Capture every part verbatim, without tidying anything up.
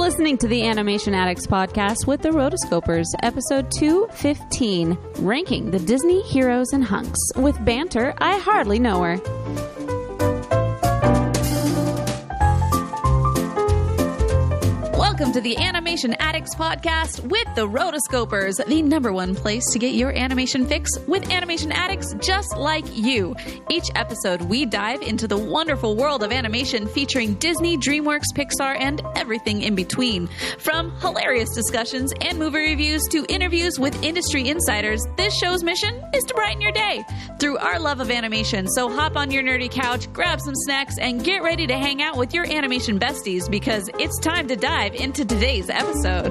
listening to the Animation Addicts podcast with the Rotoscopers, episode two fifteen, ranking the Disney heroes and hunks. With banter, I hardly know her. Welcome to the Animation Addicts podcast with the Rotoscopers, the number one place to get your animation fix with animation addicts just like you. Each episode, we dive into the wonderful world of animation featuring Disney, DreamWorks, Pixar, and everything in between. From hilarious discussions and movie reviews to interviews with industry insiders, this show's mission is to brighten your day through our love of animation. So hop on your nerdy couch, grab some snacks, and get ready to hang out with your animation besties because it's time to dive into today's episode.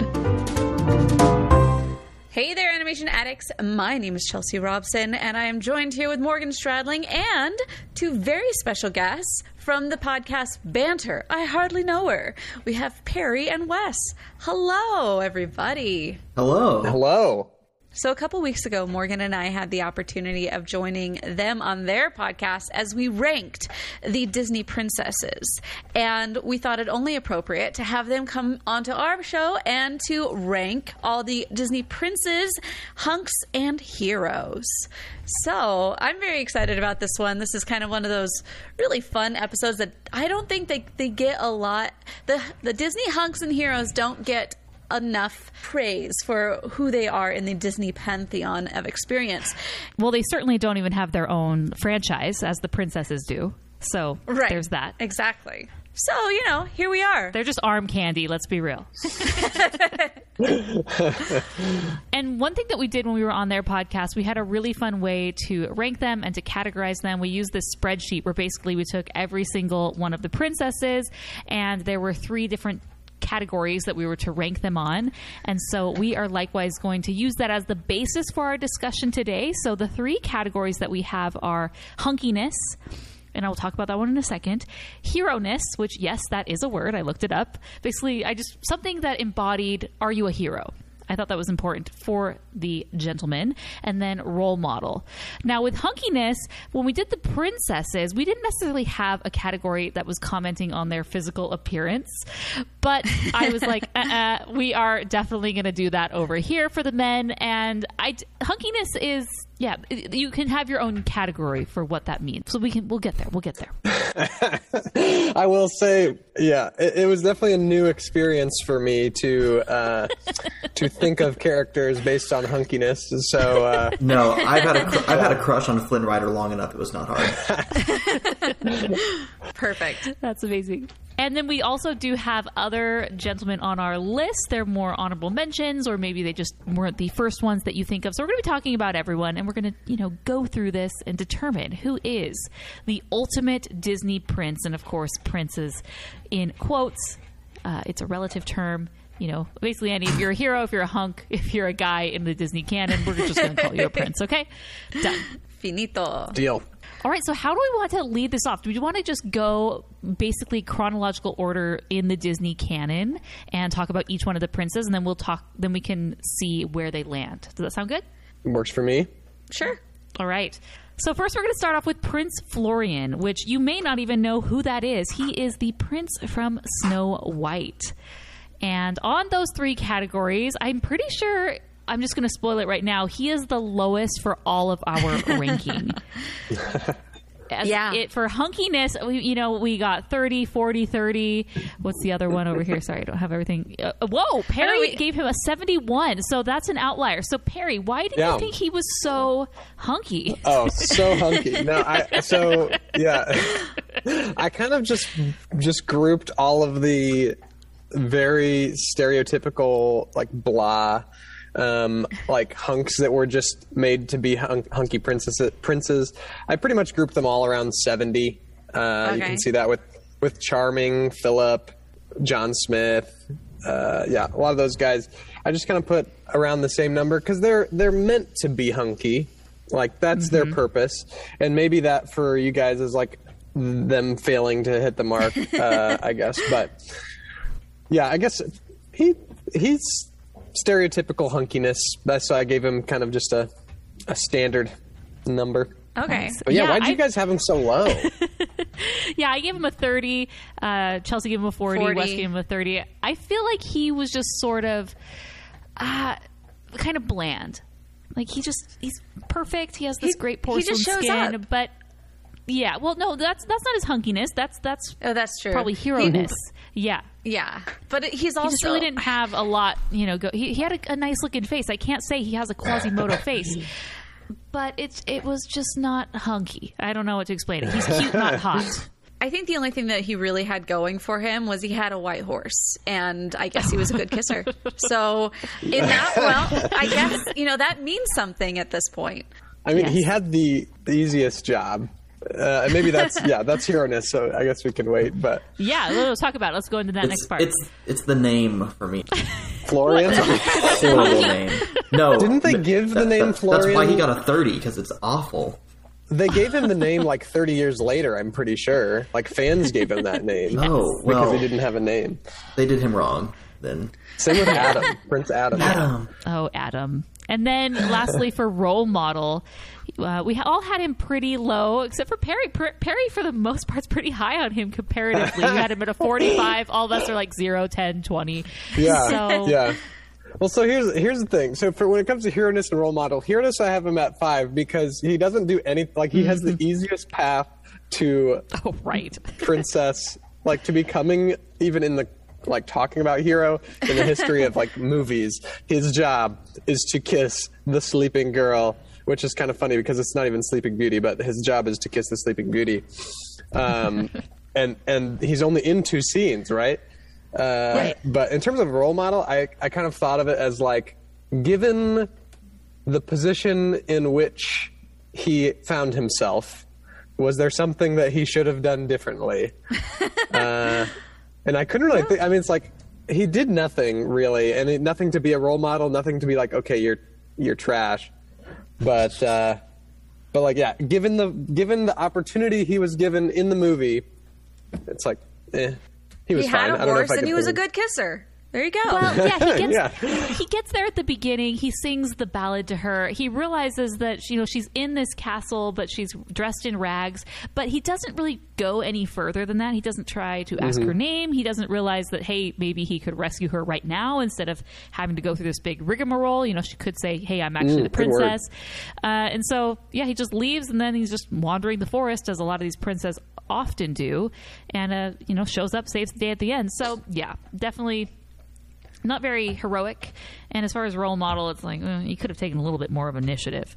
Hey there, animation addicts. My name is Chelsea Robson, and I am joined here with Morgan Stradling and two very special guests from the podcast Banter. I hardly know her. We have Perry and Wes. Hello, everybody. Hello. Hello. So a couple weeks ago, Morgan and I had the opportunity of joining them on their podcast as we ranked the Disney princesses. And we thought it only appropriate to have them come onto our show and to rank all the Disney princes, hunks, and heroes. So I'm very excited about this one. This is kind of one of those really fun episodes that I don't think they, they get a lot. The, the Disney hunks and heroes don't get enough praise for who they are in the Disney pantheon of experience. Well, they certainly don't even have their own franchise as the princesses do. So right. There's that. Exactly. So, you know, here we are. They're just arm candy, let's be real. And one thing that we did when we were on their podcast, we had a really fun way to rank them and to categorize them. We used this spreadsheet where basically we took every single one of the princesses, and there were three different categories that we were to rank them on. And so we are likewise going to use that as the basis for our discussion today. So the three categories that we have are hunkiness, and I will talk about that one in a second. Hero-ness, which, yes, that is a word. I looked it up. Basically, I just something that embodied, are you a hero? I thought that was important for the gentleman. And then role model. Now, with hunkiness, when we did the princesses, we didn't necessarily have a category that was commenting on their physical appearance. But I was like, uh-uh, we are definitely going to do that over here for the men. And I, hunkiness is, yeah, you can have your own category for what that means. So we can, we'll get there. We'll get there. I will say, yeah, it, it was definitely a new experience for me to uh, to think of characters based on hunkiness. So uh... no, I've had a cr- I've had a crush on Flynn Rider long enough. It was not hard. Perfect. That's amazing. And then we also do have other gentlemen on our list. They're more honorable mentions, or maybe they just weren't the first ones that you think of. So we're going to be talking about everyone, and we're going to, you know, go through this and determine who is the ultimate Disney prince. And of course, princes in quotes. Uh, it's a relative term. You know, basically, any if you're a hero, if you're a hunk, if you're a guy in the Disney canon, we're just going to call you a prince. Okay, done. Finito. Deal. All right, so how do we want to lead this off? Do we want to just go basically chronological order in the Disney canon and talk about each one of the princes, and then we'll talk, then we can see where they land. Does that sound good? Works for me. Sure. All right. So first we're going to start off with Prince Florian, which you may not even know who that is. He is the prince from Snow White. And on those three categories, I'm pretty sure, I'm just going to spoil it right now, he is the lowest for all of our ranking. As yeah. It, for hunkiness, we, you know, we got thirty, forty, thirty. What's the other one over here? Sorry, I don't have everything. Uh, whoa, Perry we, gave him a seventy-one, so that's an outlier. So, Perry, why did yeah. you think he was so hunky? Oh, so hunky. No, I, so, yeah. I kind of just just grouped all of the very stereotypical, like, blah, um, like hunks that were just made to be hunk- hunky princesses. Princes. I pretty much grouped them all around seventy. Uh, okay. You can see that with, with Charming, Philip, John Smith. Uh, yeah, a lot of those guys. I just kind of put around the same number because they're they're meant to be hunky. Like, that's mm-hmm. their purpose. And maybe that for you guys is like them failing to hit the mark, uh, I guess. But yeah, I guess he he's stereotypical hunkiness. That's why I gave him kind of just a a standard number. Okay. But yeah, yeah why did I... you guys have him so low? Yeah, I gave him a thirty. Uh, Chelsea gave him a forty. forty. Wes gave him a thirty. I feel like he was just sort of uh, kind of bland. Like he just he's perfect. He has this He- great he porcelain just shows skin, up. but yeah, well, no, that's that's not his hunkiness. That's that's Oh, that's true. probably hero-ness. Yeah. Yeah, but it- he's also He just really didn't have a lot, you know. Go. He, he had a, a nice looking face. I can't say he has a Quasimodo face, but it's it was just not hunky. I don't know what to explain it. He's cute, not hot. I think the only thing that he really had going for him was he had a white horse, and I guess he was a good kisser. So, in that, well, I guess you know that means something at this point. I mean, he Yes. had the, the easiest job. Uh, and maybe that's yeah, that's hero-ness. So I guess we can wait. But Yeah, let's talk about it. Let's go into that It's, next part. it's it's the name for me. Florian, Horrible name. No, Didn't they n- give the name That's why Florian? he got a thirty because it's awful. they gave him the name like thirty years later. I'm pretty sure. Like fans gave him that name No, because well, he didn't have a name. they did him wrong. Then Same with Adam, Prince Adam. Adam. Oh, Adam. And then lastly, for role model, uh, we all had him pretty low, except for Perry. Per- Perry, for the most part, is pretty high on him comparatively. You had him at a forty-five. All of us are like zero, ten, twenty. Yeah, So, yeah. Well, so here's here's the thing. So for when it comes to hero-ness and role model, hero-ness I have him at five because he doesn't do any like he has the easiest path to oh, right. princess, like to becoming even in the like talking about hero in the history of like movies. His job is to kiss the sleeping girl, which is kind of funny because it's not even Sleeping Beauty, but his job is to kiss the Sleeping Beauty. Um, and and he's only in two scenes, right? Uh, Right. But in terms of role model, I I kind of thought of it as like given the position in which he found himself, was there something that he should have done differently? uh, and I couldn't really think. I mean, it's like he did nothing really, and it, nothing to be a role model, nothing to be like, okay, you're you're trash. But uh, but like, yeah, given the given the opportunity he was given in the movie, it's like, eh, he was He fine. had I a don't know if horse, I and could he was a think- good kisser. There you go. Well, yeah, he gets Yeah. he gets there at the beginning. He sings the ballad to her. He realizes that you know she's in this castle, but she's dressed in rags. But he doesn't really go any further than that. He doesn't try to ask her name. He doesn't realize that hey, maybe he could rescue her right now instead of having to go through this big rigmarole. You know, she could say, "Hey, I'm actually Mm, the good word. princess," uh, and so yeah, he just leaves, and then he's just wandering the forest as a lot of these princesses often do, and uh, you know shows up, saves the day at the end. So yeah, definitely. Not very heroic, and as far as role model, it's like uh, you could have taken a little bit more of initiative.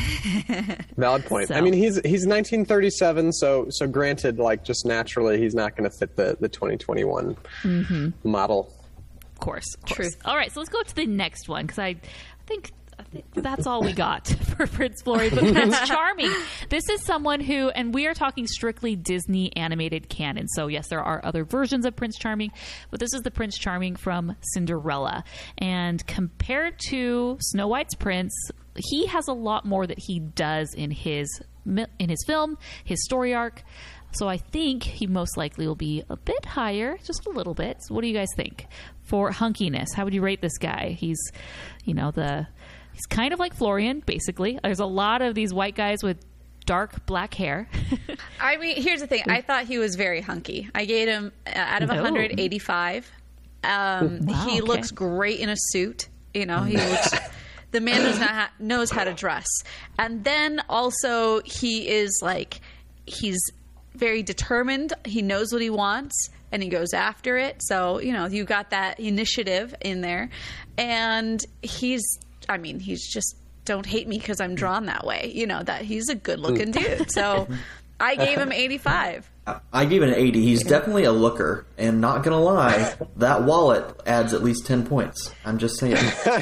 Valid point. So- I mean, he's he's nineteen thirty-seven, so so granted, like just naturally, he's not going to fit the the twenty twenty-one model. Of course, of course. Truth. All right, so let's go to the next one because I, I think. I think that's all we got for Prince Florian, but Prince Charming. This is someone who, and we are talking strictly Disney animated canon. So yes, there are other versions of Prince Charming, but this is the Prince Charming from Cinderella. And compared to Snow White's prince, he has a lot more that he does in his in his film, his story arc. So I think he most likely will be a bit higher, just a little bit. So what do you guys think for hunkiness? How would you rate this guy? He's, you know, the he's kind of like Florian, basically. There's a lot of these white guys with dark black hair. I mean, here's the thing. I thought he was very hunky. I gave him uh, out of Oh. one hundred eighty-five. Um, Wow, he okay. looks great in a suit. You know, he looks. The man knows not ha- knows how to dress, and then also he is like he's very determined. He knows what he wants, and he goes after it. So you know, you got that initiative in there, and he's. I mean, he's just don't hate me because I'm drawn that way. You know that he's a good looking dude. So I gave him eighty-five. I gave it an eighty. He's definitely a looker, and not gonna lie, that wallet adds at least ten points. I'm just saying.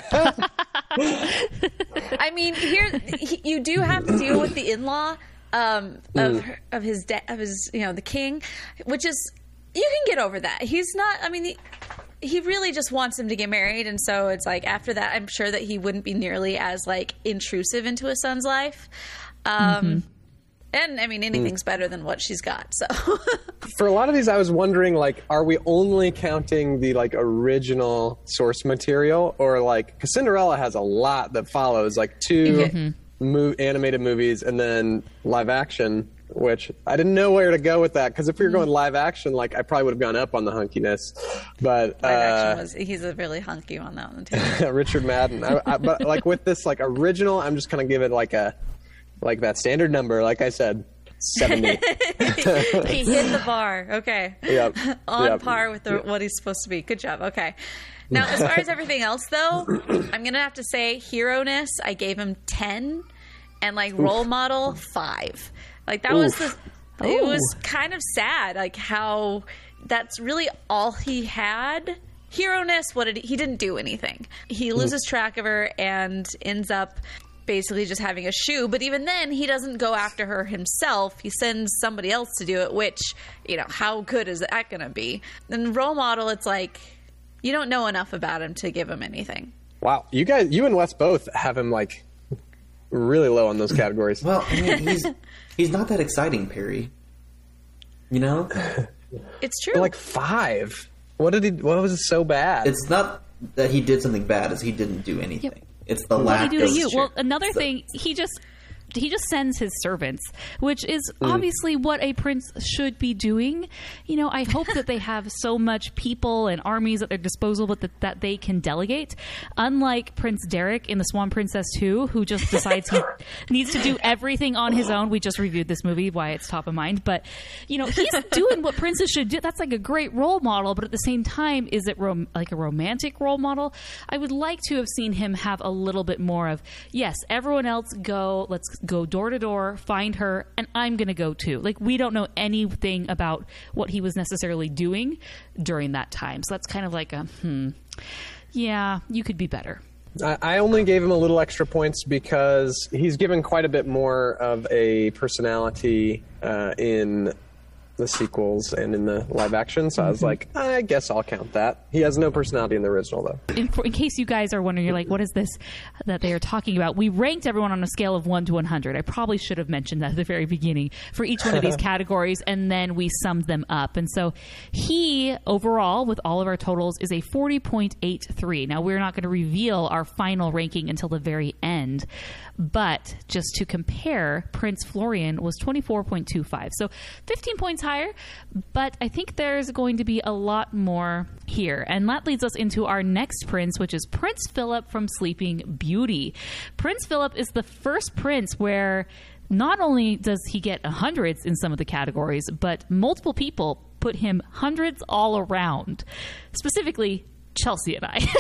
I mean, here he, you do have to deal with the in-law um, of her, of his da- of his you know the king, which is you can get over that. He's not. I mean. He, he really just wants him to get married, and so it's like after that, I'm sure that he wouldn't be nearly as like intrusive into his son's life. Um, And I mean, anything's better than what she's got. So For a lot of these, I was wondering, like, are we only counting the like original source material, or like 'cause Cinderella has a lot that follows, like two Yeah. mo- animated movies and then live action. which I didn't know where to go with that, because if we were going live action, like I probably would have gone up on the hunkiness. But Live uh, action was he's a really hunky on that one too. Richard Madden. I, I, but like with this like original, I'm just gonna give it like a like that standard number. Like I said, seventy. He hit the bar. Okay. Yep. On Yep. par with the, Yep. what he's supposed to be. Good job. Okay. Now, as far as everything else, though, I'm going to have to say hero-ness, I gave him ten, and, like, role model, five. Like, that was the... It Ooh. was kind of sad, like, how that's really all he had. Hero-ness, what did he... He didn't do anything. He loses track of her and ends up basically just having a shoe, but even then he doesn't go after her himself. He sends somebody else to do it, which, you know, how good is that going to be? And role model, it's like you don't know enough about him to give him anything. Wow, you guys, you and Wes both have him like really low on those categories. Well, I mean, he's he's not that exciting, Perry. You know, It's true. But like five. What did he? What was so bad? it's not that he did something bad; it's he didn't do anything. Yep. It's the What lack do you do of. to you? Well, another So- thing, he just he just sends his servants, which is obviously what a prince should be doing. You know, I hope that they have so much people and armies at their disposal, but that, that they can delegate. Unlike Prince Derek in The Swan Princess two, who just decides he needs to do everything on his own. We just reviewed this movie, why it's top of mind. But, you know, he's doing what princes should do. That's like a great role model, but at the same time, is it rom- like a romantic role model? I would like to have seen him have a little bit more of, yes, everyone else go, let's go door to door, find her, and I'm going to go too. Like, we don't know anything about what he was necessarily doing during that time. So that's kind of like a, hmm, yeah, you could be better. I, I only gave him a little extra points because he's given quite a bit more of a personality uh, in the sequels and in the live action. So I was like, I guess I'll count that. He has no personality in the original, though. In, for, in case you guys are wondering, you're like, what is this that they are talking about? We ranked everyone on a scale of one to one hundred. I probably should have mentioned that at the very beginning for each one of these categories, and then we summed them up. And so he, overall, with all of our totals, is a forty point eight three. Now, we're not going to reveal our final ranking until the very end, but just to compare, Prince Florian was twenty-four point two five. So fifteen points higher, but I think there's going to be a lot more here. And that leads us into our next prince, which is Prince Philip from Sleeping Beauty. Prince Philip is the first prince where not only does he get hundreds in some of the categories, but multiple people put him hundreds all around. Specifically, Chelsea and I.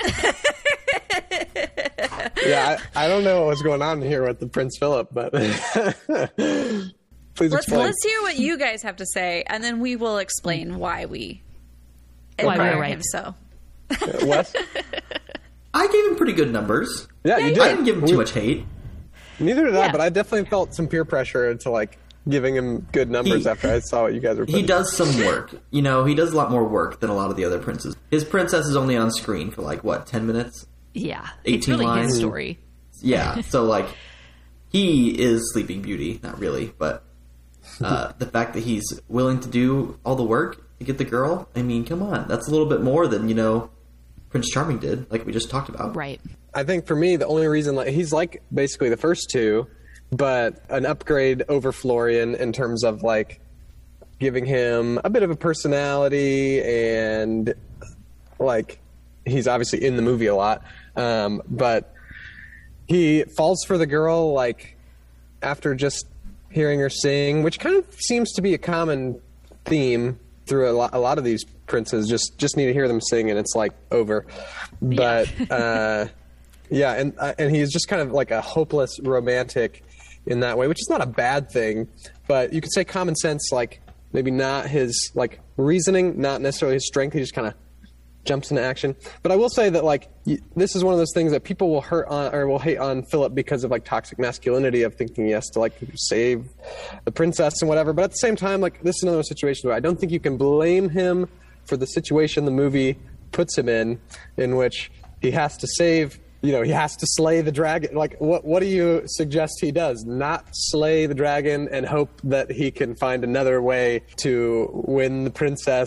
Yeah, I, I don't know what was going on here with the Prince Philip, but please let's explain. let's hear what you guys have to say, and then we will explain why we Why we admire were right. him so. Uh, Wes? I gave him pretty good numbers. Yeah, you did. I didn't give him too We- much hate. Neither did I, Yeah. but I definitely felt some peer pressure into like giving him good numbers He- after I saw what you guys were putting. He does some work. You know, he does a lot more work than a lot of the other princes. His princess is only on screen for like, what, ten minutes? Yeah. It's eighteen really lines. his story. Yeah, so like, he is Sleeping Beauty. Not really, but uh, the fact that he's willing to do all the work to get the girl, I mean, come on. That's a little bit more than, you know, Prince Charming did, like we just talked about. Right. I think for me, the only reason like he's like basically the first two, but an upgrade over Florian in terms of like giving him a bit of a personality and like he's obviously in the movie a lot, um, but he falls for the girl like after just hearing her sing, which kind of seems to be a common theme through a lot, a lot of these princes. Just just need to hear them sing and it's like over. But uh, yeah, and uh, and he's just kind of like a hopeless romantic in that way, which is not a bad thing. But you could say common sense, like maybe not his like reasoning, not necessarily his strength. He just kind of jumps into action. But I will say that like y- this is one of those things that people will hurt on or will hate on Philip because of like toxic masculinity of thinking he has to like save the princess and whatever. But at the same time, like this is another situation where I don't think you can blame him for the situation the movie puts him in, in which he has to save you know, he has to slay the dragon. Like, what what do you suggest he does? Not slay the dragon and hope that he can find another way to win the princess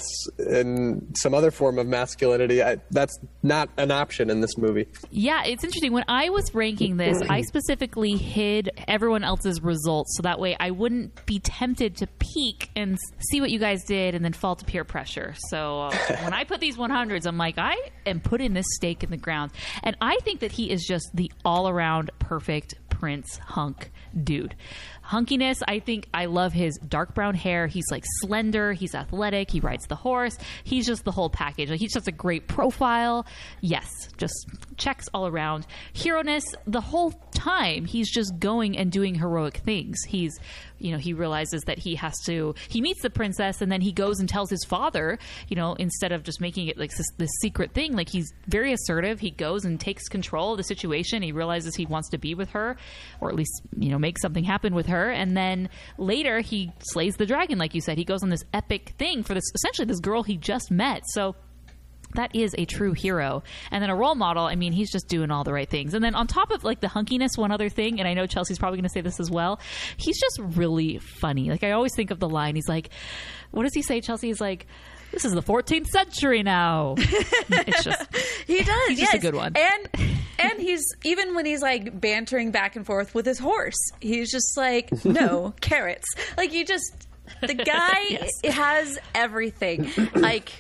in some other form of masculinity. I, that's not an option in this movie. Yeah, it's interesting. When I was ranking this, I specifically hid everyone else's results so that way I wouldn't be tempted to peek and see what you guys did and then fall to peer pressure. So uh, when I put these one hundreds, I'm like, I am putting this stake in the ground. And I think that he is just the all-around perfect prince hunk dude. Hunkiness, I think I love his dark brown hair. He's like slender. He's athletic. He rides the horse. He's just the whole package. Like, he's just a great profile. Yes, just checks all around. Hero-ness, the whole time, he's just going and doing heroic things. He's, you know, he realizes that he has to, he meets the princess and then he goes and tells his father, you know, instead of just making it like this, this secret thing, like he's very assertive. He goes and takes control of the situation. He realizes he wants to be with her, or at least, you know, make something happen with her. And then later he slays the dragon, like you said. He goes on this epic thing for this, essentially this girl he just met. So that is a true hero. And then a role model, I mean, he's just doing all the right things. And then on top of like the hunkiness, one other thing, and I know Chelsea's probably going to say this as well, he's just really funny. Like, I always think of the line, he's like, what does he say, Chelsea? He's like, this is the fourteenth century now. It's just, he does. he's yes. just a good one. And and he's, even when he's like bantering back and forth with his horse, he's just like, no, carrots. Like, you just, the guy Yes. has everything. Like,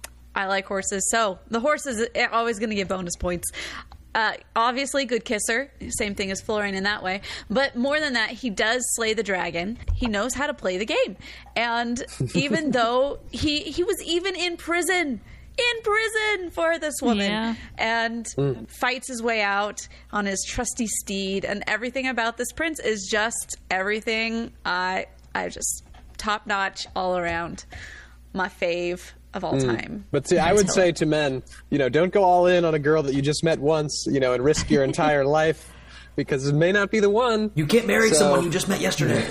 I like horses, so the horse is always going to get bonus points. Uh, obviously, good kisser. Same thing as Florian in that way. But more than that, he does slay the dragon. He knows how to play the game. And even though he he was even in prison, in prison for this woman, Yeah. and mm. fights his way out on his trusty steed. And everything about this prince is just everything I I just top notch all around. My fave of all time. But see, I would say to men, you know, don't go all in on a girl that you just met once, you know, and risk your entire life, because it may not be the one. You can't marry So- someone you just met yesterday.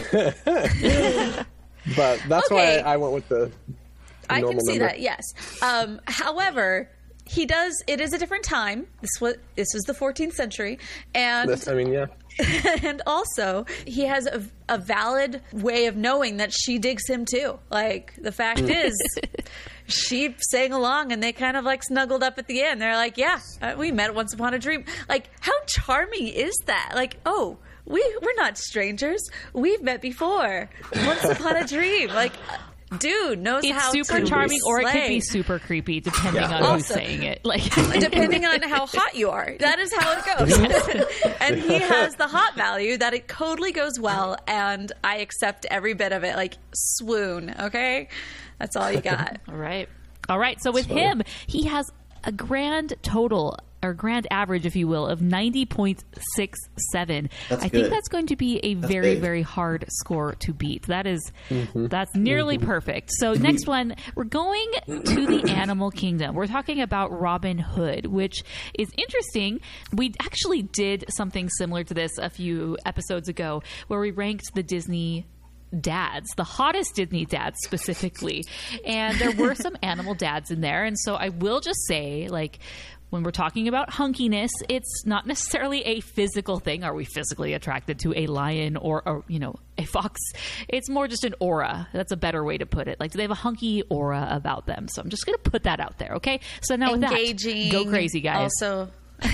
But that's Okay. why I went with the, the I normal can see number. that, yes. Um, however, he does. It is a different time. This was this was the fourteenth century, and This, I mean, yeah. and also he has a, a valid way of knowing that she digs him too. Like, the fact is, she sang along, and they kind of like snuggled up at the end. They're like, "Yeah, uh, we met once upon a dream." Like, how charming is that? Like, oh. We, we're not strangers. We've met before. Once upon a dream. Like, dude knows It's how super to charming, or it could slay. be super creepy, depending Yeah. on who's Also- saying it. Like, Depending on how hot you are. That is how it goes. And he has the hot value that it totally goes well, and I accept every bit of it. Like, swoon, okay? That's all you got. all right, all right. So with him, he has a grand total, or grand average, if you will, of ninety point six seven. That's I think good. that's going to be a very, big. very hard score to beat. That is, that's nearly perfect. So next one, we're going to the animal kingdom. We're talking about Robin Hood, which is interesting. We actually did something similar to this a few episodes ago, where we ranked the Disney dads, the hottest Disney dads specifically, and there were some animal dads in there. And so I will just say, like, when we're talking about hunkiness, it's not necessarily a physical thing. Are we physically attracted to a lion or, or you know, a fox? It's more just an aura. That's a better way to put it. Like, do they have a hunky aura about them? So I'm just going to put that out there. Okay. So now with Engaging. that, go crazy, guys. Also,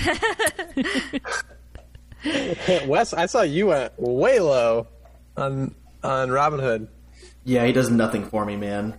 Wes, I saw you went way low on on Robin Hood. Yeah, he does nothing for me, man.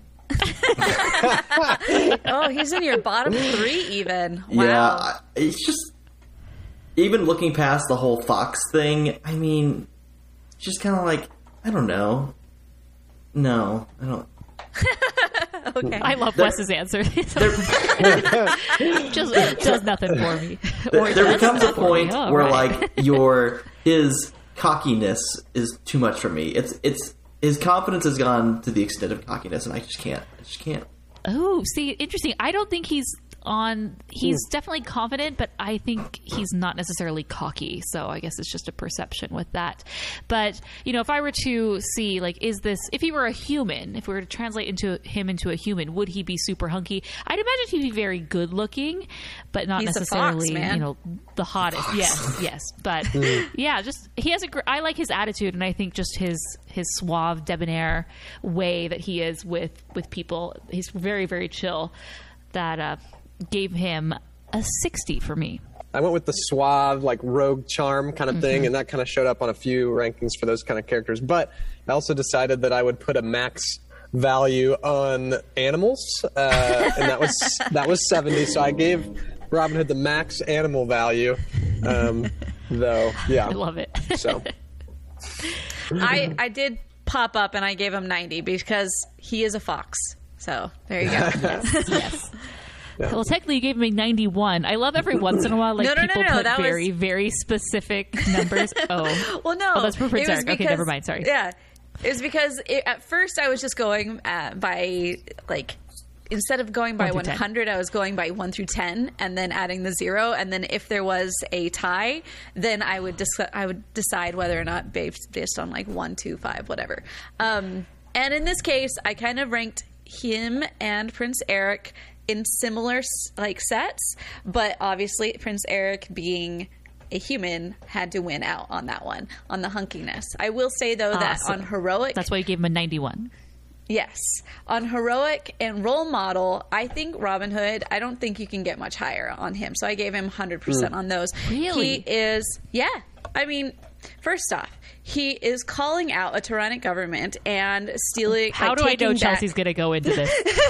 oh, he's in your bottom three even. Wow. Yeah, I- it's just, even looking past the whole Fox thing, I mean, it's just kind of like, I don't know. No, I don't. Okay. I love There- Wes's answer. There, just does nothing for me. Or there, there does becomes a stuff for me. point Oh, where, right. like, your, his cockiness is too much for me. It's, it's, his confidence has gone to the extent of cockiness, and I just can't, I just can't. Oh, see, interesting. I don't think he's on. He's mm. definitely confident, but I think he's not necessarily cocky. So I guess it's just a perception with that. But, you know, if I were to see, like, is this, if he were a human, if we were to translate into him into a human, would he be super hunky? I'd imagine he'd be very good looking, but not he's necessarily, a fox, man. you know, the hottest. Fox. Yes, yes. But yeah, just, he has a, gr- I like his attitude, and I think just his, his suave, debonair way that he is with, with people. He's very, very chill. That uh, gave him a sixty for me. I went with the suave, like rogue charm kind of thing, mm-hmm. and that kind of showed up on a few rankings for those kind of characters. But I also decided that I would put a max value on animals, uh, and that was that was seventy. So I gave Robin Hood the max animal value. Um, though, yeah, I love it. So I I did pop up and I gave him ninety because he is a fox. So there you go. Yes. Yes. Yeah. Well, technically, you gave me ninety-one. I love every once in a while, like no, no, people no, no, put that very, was... very specific numbers. Oh, well, no, oh, that's for Prince Eric. Because, okay, never mind. Sorry. Yeah, it was because it, at first I was just going uh, by like instead of going by one hundred, I was going by one through ten, and then adding the zero, and then if there was a tie, then I would dis- I would decide whether or not based based on like one, two, five, whatever. Um, and in this case, I kind of ranked him and Prince Eric in similar like sets, but obviously Prince Eric being a human had to win out on that one, on the hunkiness. I will say though that awesome. on heroic, that's why you gave him a ninety-one. Yes, on heroic and role model, I think Robin Hood, I don't think you can get much higher on him, so I gave him one hundred percent mm. on those. Really? He is, yeah, I mean, first off, he is calling out a tyrannic government and stealing. How like, do I know back... Chelsea's going to go into this?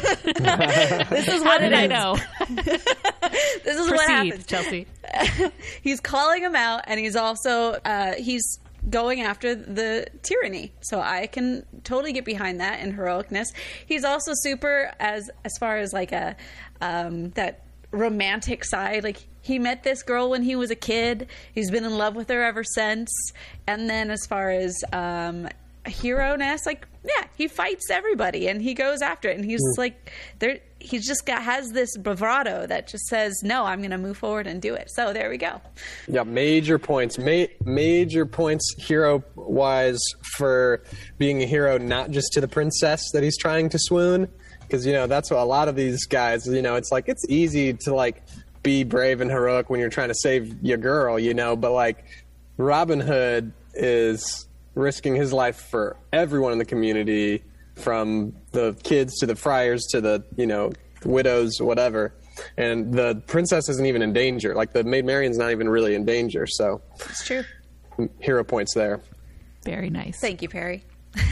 This is what How did it I is. know? This is Proceed, what happens, Chelsea. He's calling him out, and he's also uh, he's going after the tyranny. So I can totally get behind that in heroicness. He's also super as as far as like a um, that romantic side, like. He met this girl when he was a kid. He's been in love with her ever since. And then as far as um, hero-ness, like, yeah, he fights everybody and he goes after it. And he's mm. like, there. He's just got has this bravado that just says, no, I'm going to move forward and do it. So there we go. Yeah, major points. Ma- major points hero-wise for being a hero, not just to the princess that he's trying to swoon. Because, you know, that's what a lot of these guys, you know, it's like, it's easy to, like, be brave and heroic when you're trying to save your girl, you know, but like Robin Hood is risking his life for everyone in the community, from the kids to the friars to the, you know, widows, whatever. And the princess isn't even in danger. Like the Maid Marian's not even really in danger. So it's true. Hero points there. Very nice. Thank you, Perry.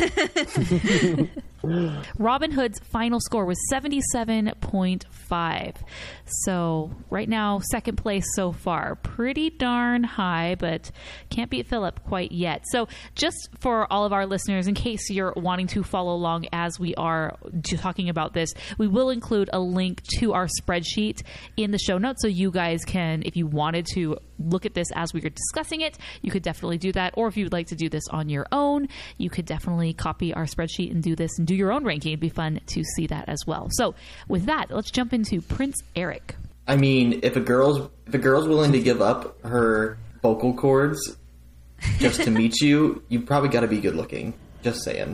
Robin Hood's final score was seventy-seven point five. So right now, second place so far. Pretty darn high, but can't beat Philip quite yet. So just for all of our listeners, in case you're wanting to follow along as we are talking about this, we will include a link to our spreadsheet in the show notes, so you guys can, if you wanted to look at this as we were discussing it, you could definitely do that. Or if you would like to do this on your own, you could definitely copy our spreadsheet and do this and do your own ranking. It'd be fun to see that as well. So with that, let's jump into Prince Eric. I mean, if a girl's if a girl's willing to give up her vocal cords just to meet you, you probably got to be good looking. Just saying.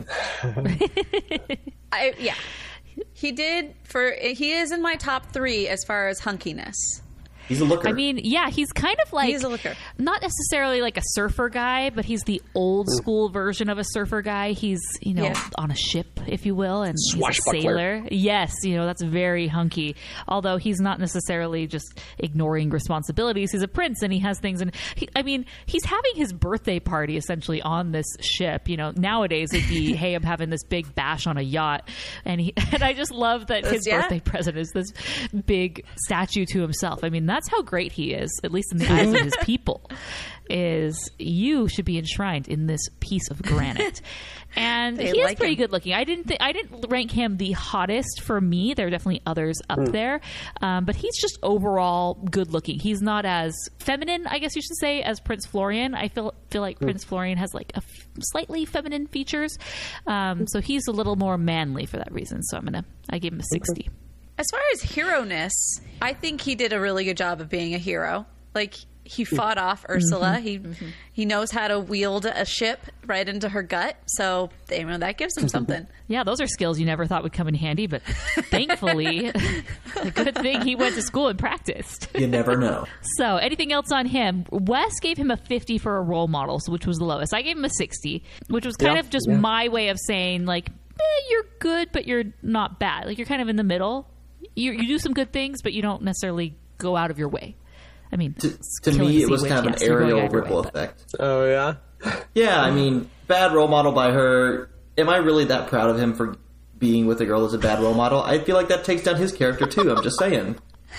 I, yeah, he did for he is in my top three as far as hunkiness. He's a looker. I mean, yeah, he's kind of like... He's a looker. Not necessarily like a surfer guy, but he's the old school version of a surfer guy. He's, you know, yeah. on a ship, if you will, and he's a sailor. Yes, you know, that's very hunky. Although he's not necessarily just ignoring responsibilities. He's a prince, and he has things... And he, I mean, he's having his birthday party, essentially, on this ship. You know, nowadays it'd be, hey, I'm having this big bash on a yacht. And, he, and I just love that his yeah. birthday present is this big statue to himself. I mean, that's That's how great he is, at least in the eyes of his people, is you should be enshrined in this piece of granite. And they he like is pretty him. good looking. I didn't th- I didn't rank him the hottest for me. There are definitely others up mm. there. Um, but he's just overall good looking. He's not as feminine, I guess you should say, as Prince Florian. I feel feel like mm. Prince Florian has like a f- slightly feminine features. Um, so he's a little more manly for that reason. So I'm going to, I gave him a sixty. Okay. As far as hero-ness, I think he did a really good job of being a hero. Like, he fought off Ursula. Mm-hmm. He mm-hmm. he knows how to wield a ship right into her gut. So, you know, that gives him something. Yeah, those are skills you never thought would come in handy, but thankfully, a good thing he went to school and practiced. You never know. So, anything else on him? Wes gave him a fifty for a role model, which was the lowest. I gave him a sixty, which was kind yeah, of just yeah. my way of saying, like, eh, you're good, but you're not bad. Like, you're kind of in the middle. You, you do some good things, but you don't necessarily go out of your way. I mean, to, to me, it was kind of an yes, Ariel ripple way, effect. Oh, yeah? Yeah, I mean, bad role model by her. Am I really that proud of him for being with a girl that's a bad role model? I feel like that takes down his character, too. I'm just saying.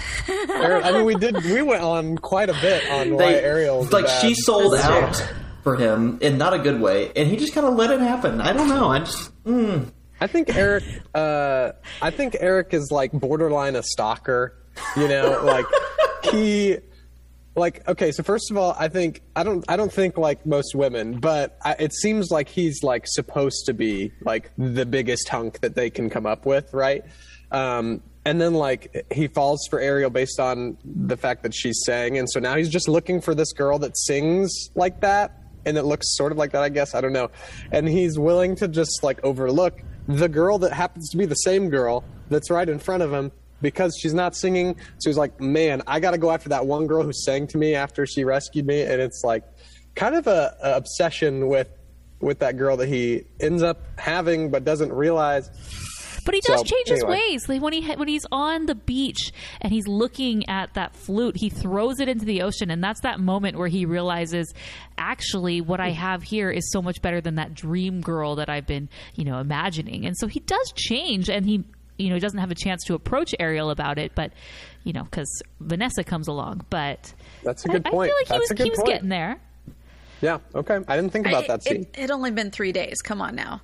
I mean, we did. We went on quite a bit on why They, Ariel's like, bad. she sold That's out true. for him in not a good way, and he just kind of let it happen. I don't know. I just... Mm. I think Eric. Uh, I think Eric is like borderline a stalker. You know, like he, like okay. So first of all, I think I don't. I don't think like most women, but I, it seems like he's like supposed to be like the biggest hunk that they can come up with, right? Um, and then like he falls for Ariel based on the fact that she's sang, and so now he's just looking for this girl that sings like that, and it looks sort of like that, I guess. I don't know. And he's willing to just like overlook the girl that happens to be the same girl that's right in front of him because she's not singing. So he's like, man, I got to go after that one girl who sang to me after she rescued me. And it's like kind of a, a obsession with with that girl that he ends up having but doesn't realize. But he does So, change his anyway. ways. Like when he when he's on the beach and he's looking at that flute, he throws it into the ocean, and that's that moment where he realizes, actually, what I have here is so much better than that dream girl that I've been, you know, imagining. And so he does change, and he, you know, doesn't have a chance to approach Ariel about it, but you know, because Vanessa comes along. But That's a good I, point. I feel like That's he was a good he was point. getting there. Yeah, okay. I didn't think about It- that scene. It had only been three days. Come on now.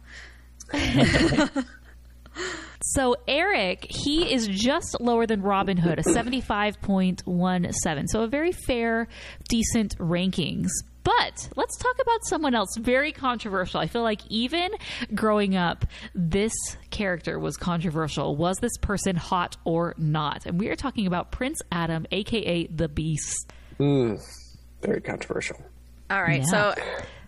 So Eric, he is just lower than Robin Hood, a seventy-five point one seven. So a very fair, decent rankings. But let's talk about someone else very controversial. I feel like even growing up, this character was controversial. Was this person hot or not? And we are talking about Prince Adam, a k a. The Beast. Mm, very controversial. All right. Yeah. So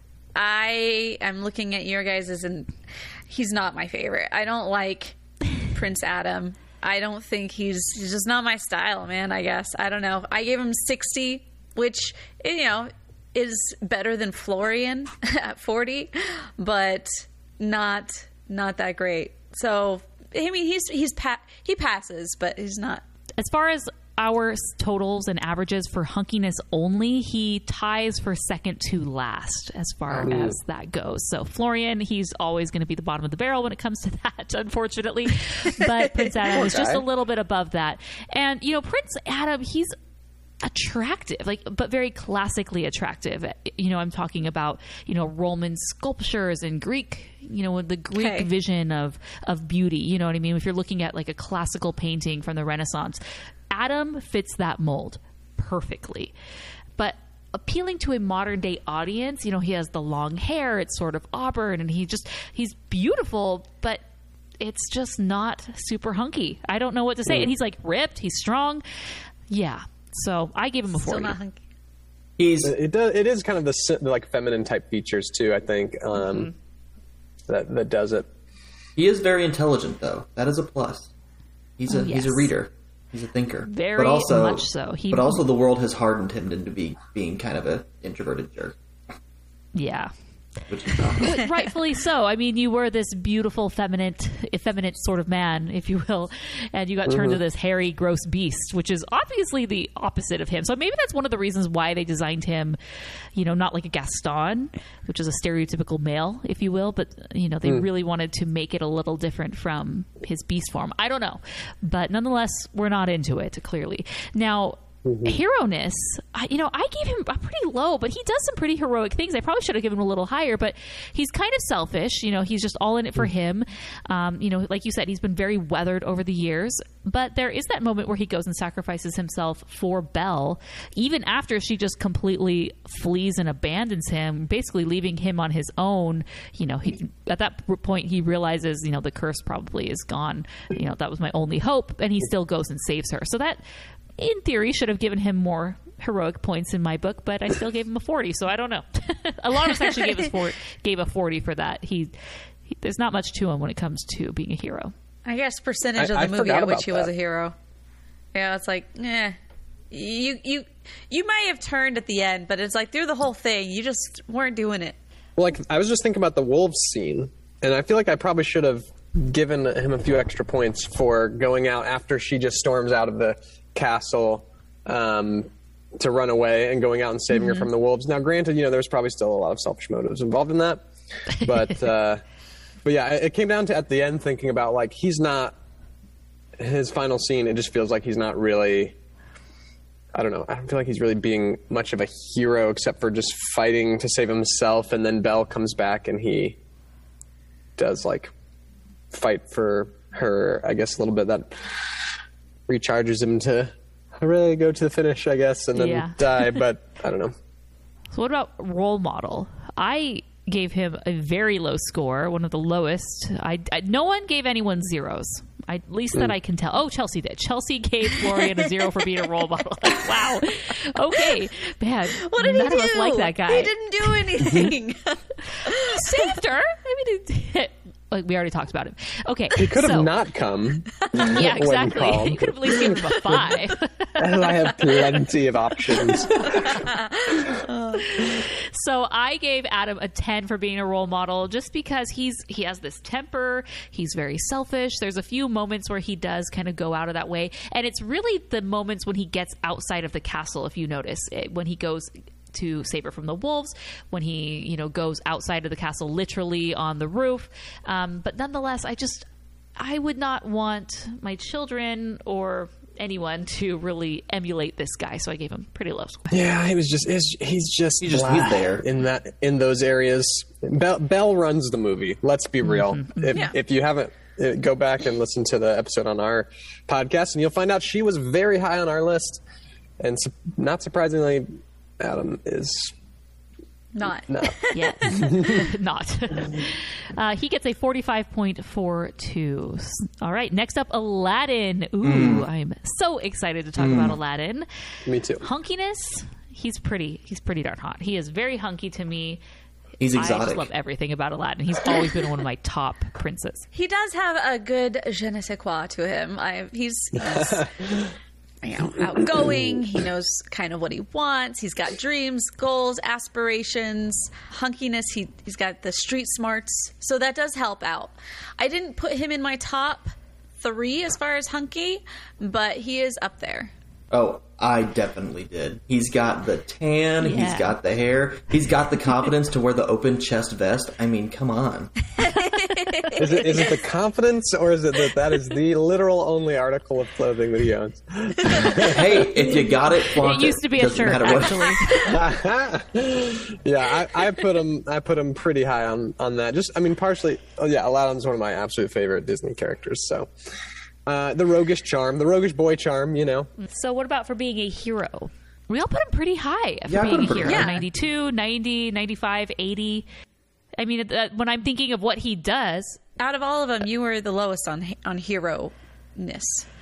I am looking at your guys' and he's not my favorite. I don't like Prince Adam. I don't think he's, he's just not my style, man, I guess. I don't know. I gave him sixty, which, you know, is better than Florian at forty, but not not that great. So, I mean, he's he's pa- he passes, but he's not. As far as our totals and averages for hunkiness only, he ties for second to last as far Oh. as that goes. So Florian, he's always going to be the bottom of the barrel when it comes to that, unfortunately. But Prince Adam Poor is just guy. a little bit above that. And, you know, Prince Adam, he's attractive, like, but very classically attractive. You know, I'm talking about, you know, Roman sculptures and Greek, you know, the Greek Okay. vision of of beauty. You know what I mean? If you're looking at like a classical painting from the Renaissance, Adam fits that mold perfectly. But appealing to a modern day audience, you know, he has the long hair, it's sort of auburn, and he just he's beautiful, but it's just not super hunky. I don't know what to say. And he's like ripped, he's strong. Yeah. So I gave him a Still forty. not hunky. He's It does. It is kind of the si- like feminine type features too. I think um, Mm-hmm. that that does it. he is very intelligent, though. That is a plus. He's a Oh, he's a yes. reader. He's a thinker. Very but also, much so. He- but also, the world has hardened him into be, being kind of an introverted jerk, Yeah. which is not. Rightfully so. I mean, you were this beautiful, effeminate, effeminate sort of man, if you will, and you got turned to this hairy, gross beast, which is obviously the opposite of him. So maybe that's one of the reasons why they designed him, you know, not like a Gaston, which is a stereotypical male, if you will, but, you know, they really wanted to make it a little different from his beast form. I don't know. But nonetheless, we're not into it, clearly. Now, hero-ness, I, you know, I gave him a pretty low, but he does some pretty heroic things. I probably should have given him a little higher, but he's kind of selfish. You know, he's just all in it for him. Um, you know, like you said, he's been very weathered over the years, but there is that moment where he goes and sacrifices himself for Belle, even after she just completely flees and abandons him, basically leaving him on his own. You know, he, at that point, he realizes, you know, the curse probably is gone. You know, that was my only hope, and he still goes and saves her. So that, in theory, should have given him more heroic points in my book, but I still gave him a forty, so I don't know. A lot of us actually gave us for, gave a forty for that. He, he there's not much to him when it comes to being a hero. I guess percentage I, of I the movie forgot at which about he was that. a hero. Yeah, it's like, eh. You you you may have turned at the end, but it's like through the whole thing, you just weren't doing it. Well, like, I was just thinking about the wolves scene, and I feel like I probably should have given him a few extra points for going out after she just storms out of the castle um, to run away and going out and saving Mm-hmm. her from the wolves. Now, granted, you know, there's probably still a lot of selfish motives involved in that, but uh, but yeah, it came down to at the end thinking about, like, he's not his final scene. It just feels like he's not really. I don't know. I don't feel like he's really being much of a hero except for just fighting to save himself, and then Belle comes back and he does, like, fight for her, I guess, a little bit. That recharges him to really go to the finish, I guess, and then Yeah. die, but I don't know. So what about role model? I gave him a very low score, one of the lowest. I, I no one gave anyone zeros. I, at least that I can tell. Oh, Chelsea did. Chelsea gave Florian a zero for being a role model. Like, wow. Okay, man. What did None he of do? us like that guy. He didn't do anything. He saved her. I mean, it, like we already talked about him. Okay, He could have so, not come. Yeah, when exactly. called. You could have at least given him a five. I have plenty of options. So I gave Adam a ten for being a role model, just because he's he has this temper. He's very selfish. There's a few moments where he does kind of go out of that way, and it's really the moments when he gets outside of the castle. If you notice, it, when he goes to save her from the wolves, when he you know goes outside of the castle, literally on the roof. Um, but nonetheless, I just I would not want my children or anyone to really emulate this guy, so I gave him pretty low score. Yeah, he was just he's, he's just He's just- blah he's there. in that in those areas. Belle, Belle runs the movie. Let's be real. If, Yeah. if you haven't, uh, go back and listen to the episode on our podcast, and you'll find out she was very high on our list. And su- not surprisingly, Adam is Not. not. Yes. Not. Uh, he gets a forty-five point four two. All right. Next up, Aladdin. Ooh, I'm so excited to talk about Aladdin. Me too. Hunkiness. He's pretty. He's pretty darn hot. He is very hunky to me. He's I just exotic. love everything about Aladdin. He's always been one of my top princes. He does have a good je ne sais quoi to him. I, he's, he's you know, outgoing. He knows kind of what he wants. He's got dreams, goals, aspirations, hunkiness. He, he's got the street smarts. So that does help out. I didn't put him in my top three as far as hunky, but he is up there. Oh, I definitely did. He's got the tan. Yeah. He's got the hair. He's got the confidence to wear the open chest vest. I mean, come on. Is it is it the confidence, or is it that that is the literal only article of clothing that he owns? Hey, if you got it, flaunt It used to be a Doesn't shirt, matter what- actually. Yeah, I, I put him. I put him pretty high on on that. Just, I mean, partially. Oh yeah, Aladdin's one of my absolute favorite Disney characters. So, uh, the roguish charm, the roguish boy charm. You know, So what about for being a hero? We all put him pretty high for Yeah, I put being him a pretty hero. high. ninety-two, ninety, ninety-five, eighty. I mean, uh, when I'm thinking of what he does, Out of all of them, you were the lowest on on hero-ness.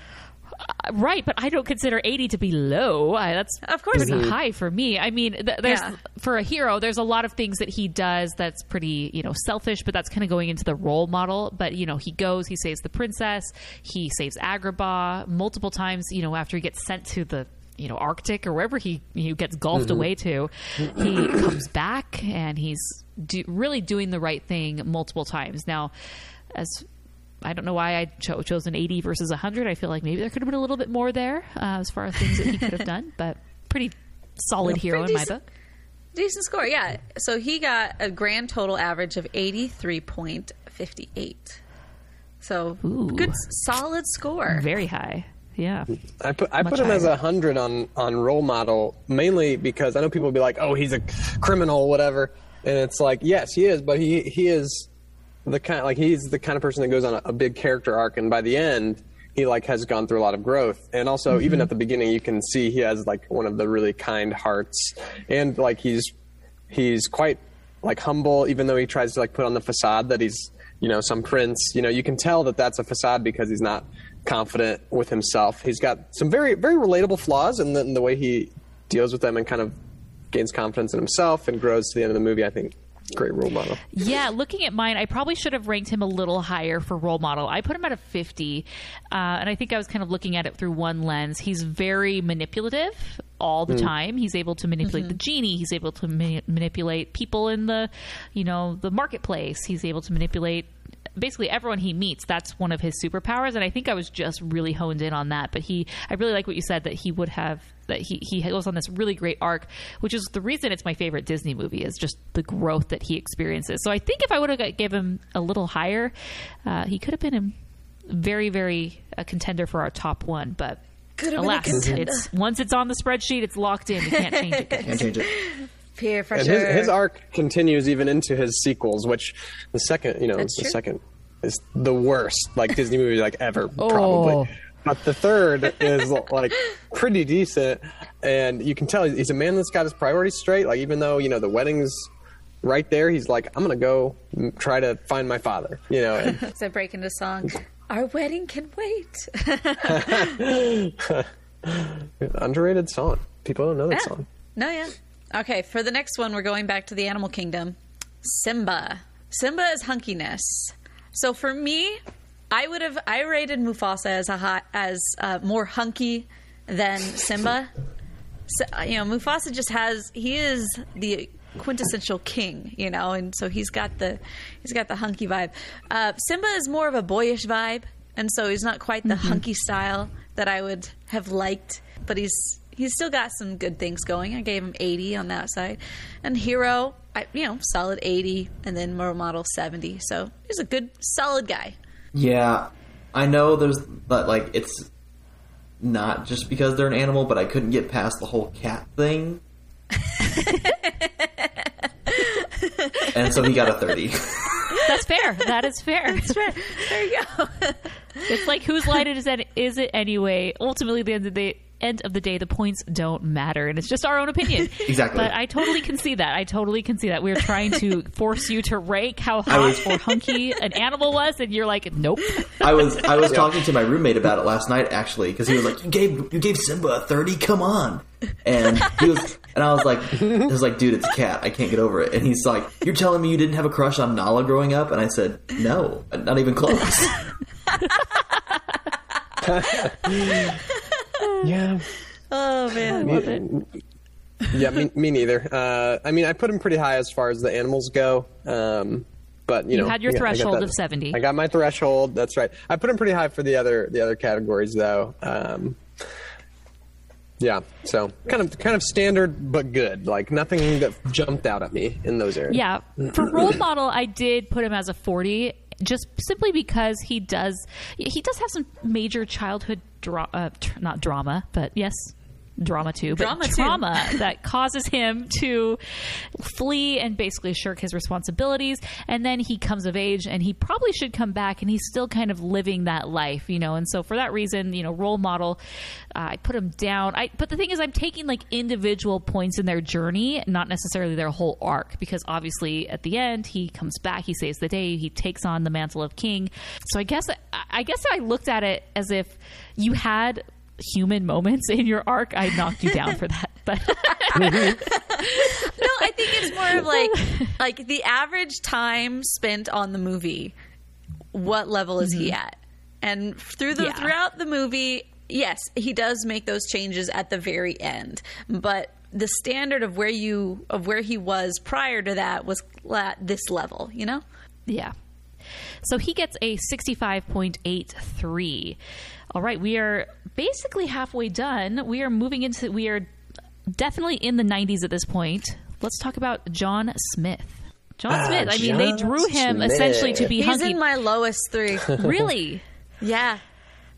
uh, right, but I don't consider eighty to be low. I, that's Of course pretty not. high for me. I mean, th- there's Yeah. for a hero, there's a lot of things that he does that's pretty, you know, selfish, but that's kind of going into the role model. But, you know, he goes, he saves the princess, he saves Agrabah multiple times, you know, after he gets sent to the you know, Arctic or wherever he, he gets golfed away to, he comes back and he's do, really doing the right thing multiple times. Now, as I don't know why I cho- chose an eighty versus one hundred. I feel like maybe there could have been a little bit more there uh, as far as things that he could have done, but pretty solid hero Pretty in my decent. book. Decent score, yeah. So he got a grand total average of eighty-three point five eight. So Ooh. good, solid score. Very high. Yeah. I put I Much put him as higher. a hundred on on role model, mainly because I know people will be like, "Oh, he's a criminal, whatever," and it's like, yes, he is, but he he is the kind like he's the kind of person that goes on a, a big character arc, and by the end, he like has gone through a lot of growth, and also Mm-hmm. even at the beginning, you can see he has like one of the really kind hearts, and like he's he's quite like humble, even though he tries to like put on the facade that he's you know some prince. You know, you can tell that that's a facade because he's not confident with himself. He's got some very very relatable flaws in the, in the way he deals with them and kind of gains confidence in himself and grows to the end of the movie. I think great role model. Yeah, looking at mine, I probably should have ranked him a little higher for role model. I put him at a fifty, uh, and I think I was kind of looking at it through one lens. He's very manipulative all the time. He's able to manipulate the genie. He's able to ma- manipulate people in the, you know, the marketplace. He's able to manipulate basically everyone he meets. That's one of his superpowers, and I think I was just really honed in on that. But he, I really like what you said, that he would have, that he he goes on this really great arc, which is the reason it's my favorite Disney movie, is just the growth that he experiences. So I think if I would have given him a little higher, uh, he could have been a very, very a contender for our top one. But Could have been a alas, contender. it's once it's on the spreadsheet, it's locked in. You can't change it. Can't change it. Peer And pressure. his, his arc continues even into his sequels, which the second, you know, That's the true. second is the worst like Disney movie like ever, Oh. probably. But the third is like pretty decent, and you can tell he's a man that's got his priorities straight. Like even though you know the wedding's right there, he's like, I'm gonna go m- try to find my father. You know, and So break into song. Our wedding can wait. underrated song. People don't know that Yeah. song. No, yeah. Okay, for the next one, we're going back to the animal kingdom. Simba. Simba is hunkiness. So for me, I would have I rated Mufasa as a hot as uh, more hunky than Simba. So, uh, you know, Mufasa just has he is the quintessential king, you know, and so he's got the he's got the hunky vibe. Uh, Simba is more of a boyish vibe, and so he's not quite the hunky style that I would have liked, but he's he's still got some good things going. I gave him eighty on that side, and Hero, I, you know, solid eighty, and then role model seventy. So he's a good, solid guy. Yeah, I know there's, but like it's not just because they're an animal, but I couldn't get past the whole cat thing. And so he got a thirty. That's fair. That is fair. There you go. It's like, whose line is it, is it anyway? Ultimately, at the end of the day, end of the day, the points don't matter, and it's just our own opinion. Exactly. But I totally can see that. I totally can see that. We were trying to force you to rank how hot was- or hunky an animal was, and you're like, nope. I was I was talking to my roommate about it last night actually, because he was like, "You gave you gave Simba a thirty? Come on!" And he was, and I was like, "I was like, dude, it's a cat. I can't get over it." And he's like, "You're telling me you didn't have a crush on Nala growing up?" And I said, "No, not even close." Yeah. Oh man. Love it. Yeah, me, me neither. Uh, I mean, I put him pretty high as far as the animals go. Um, but you, You know, had your I got- I got threshold that- of seventy. I got my threshold. That's right. I put him pretty high for the other the other categories, though. Um, yeah, so kind of kind of standard, but good. Like nothing that jumped out at me in those areas. Yeah. For role model, I did put him as a forty, just simply because he does he does have some major childhood dra- uh, tr- not drama, but yes, drama too, but Drama too. trauma that causes him to flee and basically shirk his responsibilities. And then he comes of age, and he probably should come back, and he's still kind of living that life, you know. And so for that reason, you know, role model, uh, I put him down. I but the thing is, I'm taking like individual points in their journey, not necessarily their whole arc, because obviously at the end he comes back, he saves the day, he takes on the mantle of king. So I guess I guess I looked at it as if you had human moments in your arc, I knocked you down for that. But No, I think it's more of like like the average time spent on the movie. What level is he at? And through the Yeah. throughout the movie, yes, he does make those changes at the very end. But the standard of where you of where he was prior to that was at this level, you know? yeah. So he gets a sixty-five point eight three. All right, we are basically halfway done. We are moving into, we are definitely in the nineties at this point. Let's talk about John Smith. John Ah, Smith, I mean, they John drew him Smith. essentially to be He's hunky. in my lowest three. Really? Yeah.